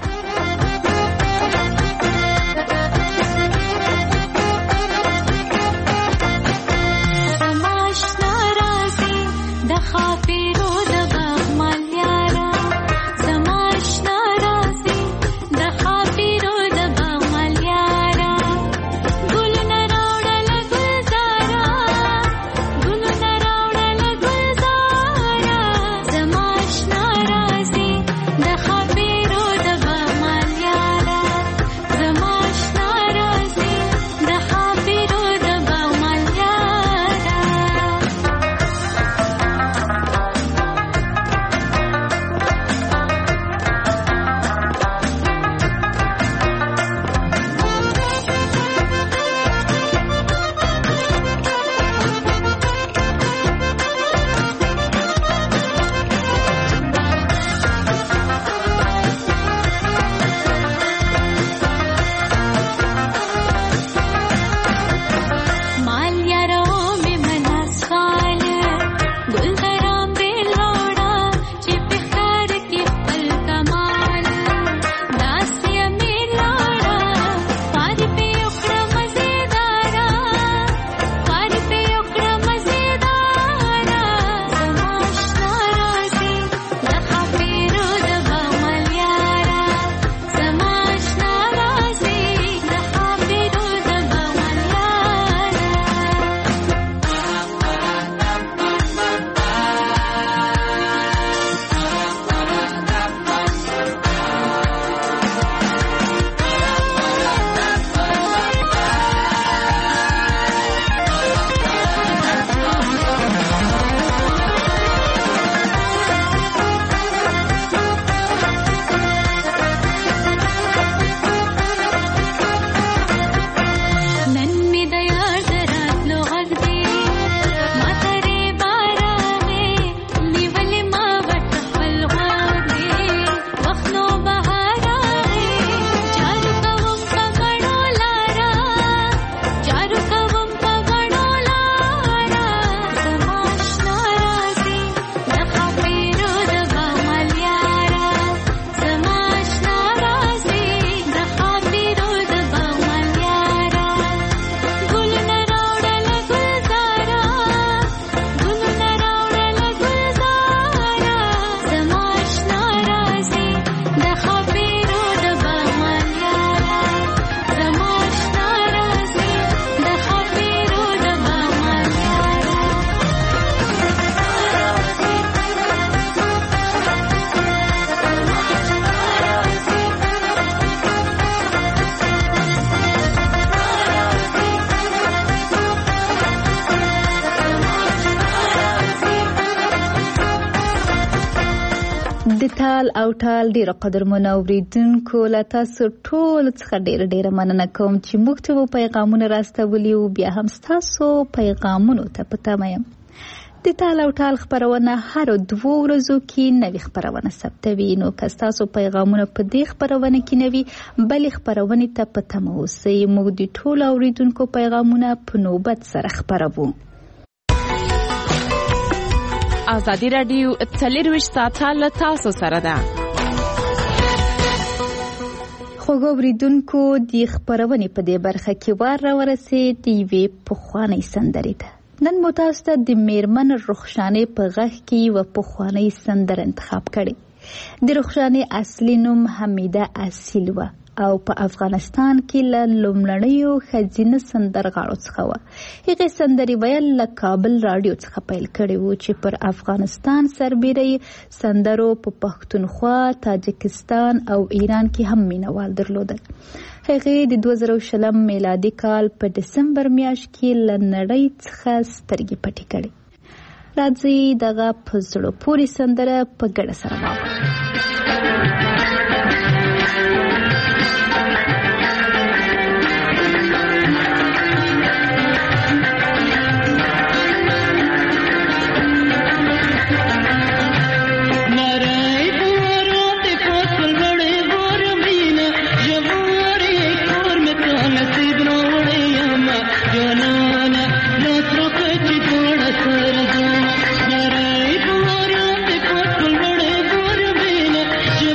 [SPEAKER 16] زما اشنا راځي د خاطرو د
[SPEAKER 4] تال او ټال ډیره قدرمنو اوریدونکو له تاسو ټول څخه ډیره ډیره مننه کوم چې موږ ته پیغامونه راستولي او بیا هم تاسو پیغامونو ته پته یم. د تال او ټال خبرونه هر دوه ورځو کې نوې خبرونه ثبتوي، نو که تاسو پیغامونه په دې خبرونه کې نوي بلې خبرونې ته په تمه اوسئ. موږ د ټولو اوریدونکو پیغامونه په نوبت سره خپروو.
[SPEAKER 10] ازادي راډیو څلرویشت ساعته له تاسو سره ده.
[SPEAKER 4] خوږو اوریدونکو د خبرونې په دې برخه کې وار راورسېد د یوې پخوانۍ سندرې ته. نن مو تاسو ته د میرمن رخشانې په غږ کې یوه پخوانۍ سندره انتخاب کړې. د رخشانې اصلي نوم حمیده اصیل وه او په افغانستان کې له لومړنیو ښځینه سندرغاړو څخه وه. هغې سندرې ویل له کابل راډیو څخه پیل کړي وو چې پر افغانستان سربیره یې سندرو په پښتونخوا، تاجکستان او ایران کې هم مینوال درلودل. هغې د دوه زره شلم میلادي کال په ډسمبر میاشت کې له نړۍ څخه سترګې پټې کړې. راځئ دغه په زړه پورې سندره په ګډه سره واورو.
[SPEAKER 8] Jana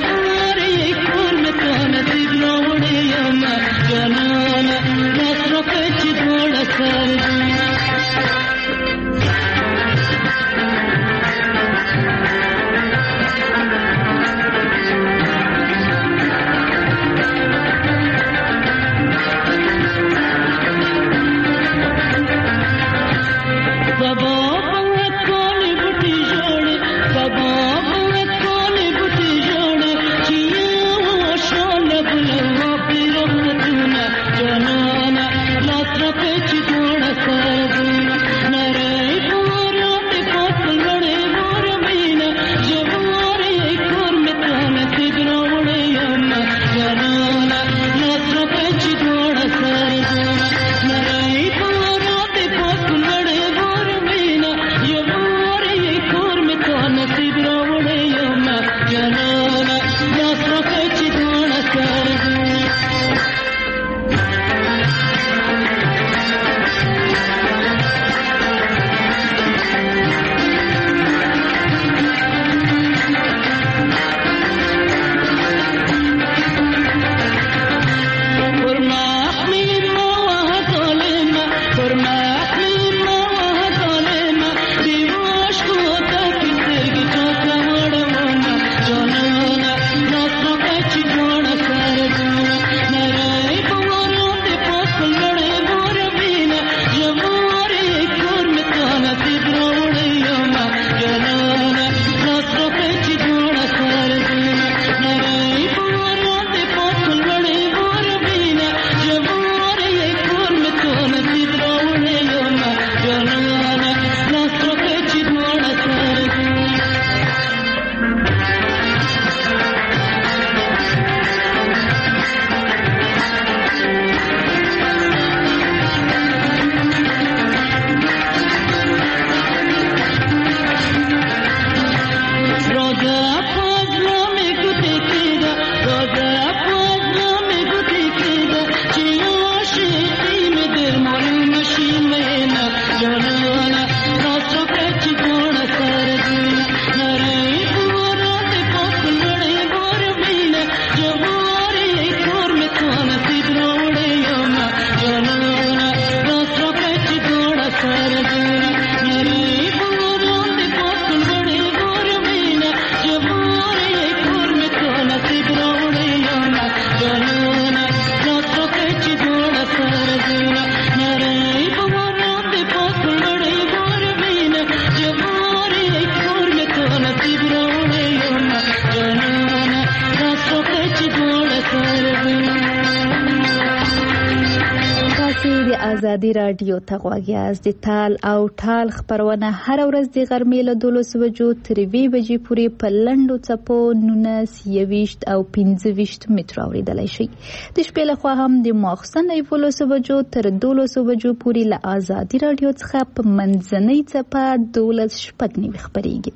[SPEAKER 4] ازادي رادیو ته غوږ یاست. د تال او ټال خپرونه هر ورځ د غرمې له دولس بجو تر یوې بجې پورې په لنډو څپو نولس، یوویشت او پنځه ویشت مترو اورېدلی شئ. د شپې لخوا هم د ماخوستن له یولسو بجو تر دولسو بجو پورې له ازادي رادیو څخه په منځنۍ څپه دولس شپږ نوي خپرېږي.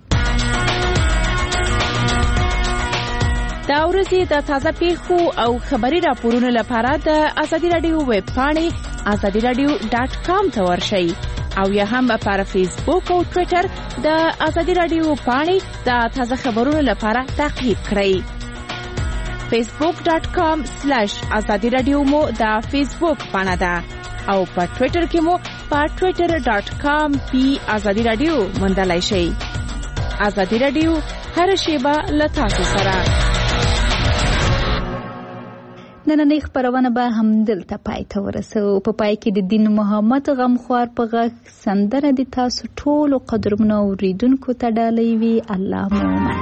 [SPEAKER 4] دا ورځې د تازه پیښو او خبري راپورونو لپاره د ازادي رادیو ویب پاڼې ازادي رادیو ډاټ کام ته ورشئ او یا هم پر فیسبوک او ټویټر د ازادي رادیو پاڼې د تازه خبرونو لپاره تعقیب کړئ. فیسبوک ډاټ کام سلیش ازادي رادیو مو د فیسبوک پاڼه ده او په ټویټر کې مو په ټویټر ډاټ کام پی ازادي رادیو موندلای شئ. ازادي رادیو هر شیبه له تاسو سره. نننۍ خپرونه به همدلته پای ته ورسوو. په پای کې د دین محمد غمخوار په غږ سندره د تاسو ټولو قدرمنو اورېدونکو ته ډالۍ وي. الله مو امان.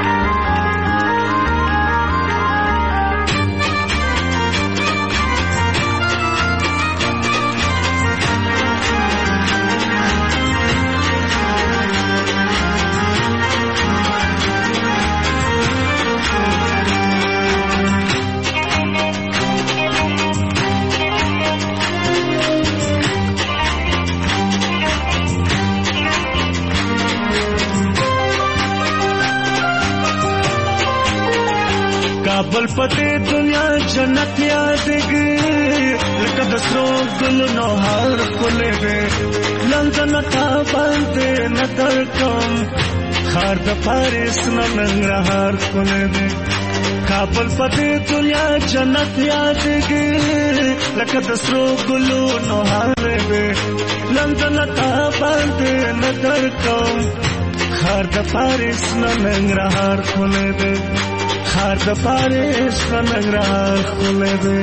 [SPEAKER 8] بل پتے دنیا جنت یادګي لکه د سرو ګلونو هر کله دې لندن تا باندې نظر کوم خار د پاریس نن هر کله دې کابل پتے دنیا جنت یادګي لکه د سرو ګلونو هر دې لندن تا باندې نظر کوم خار د پاریس نن هر کله دې خار د پاریس ننګرهار ښکلی دی.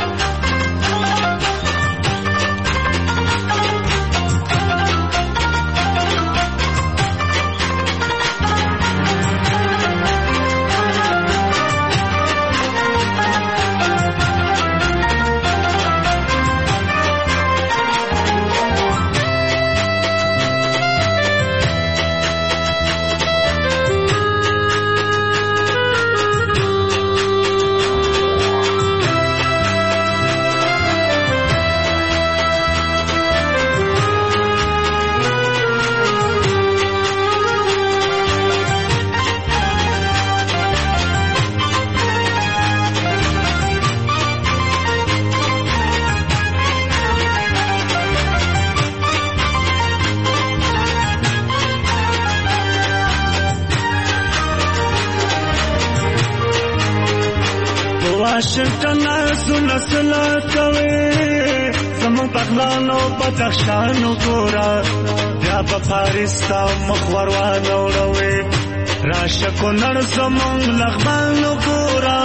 [SPEAKER 8] واشنگټن زونه سلا کوي زمو بغلانو بدخشانو ګورا بیا په پاریس تا مخور وانه وروي راشه کونړ زمونږ لغمانو ګورا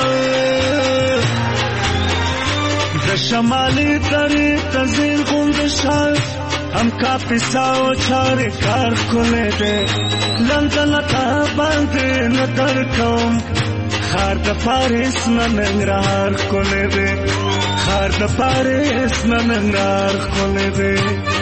[SPEAKER 8] د شمالي درې تزین غوند شال هم کاپیسا او چارې کار کولې دې لندن تا باندې نظر کوم خار د پاریس ننګرهار ښکلی دی خار د پاریس ننګرهار ښکلی دی.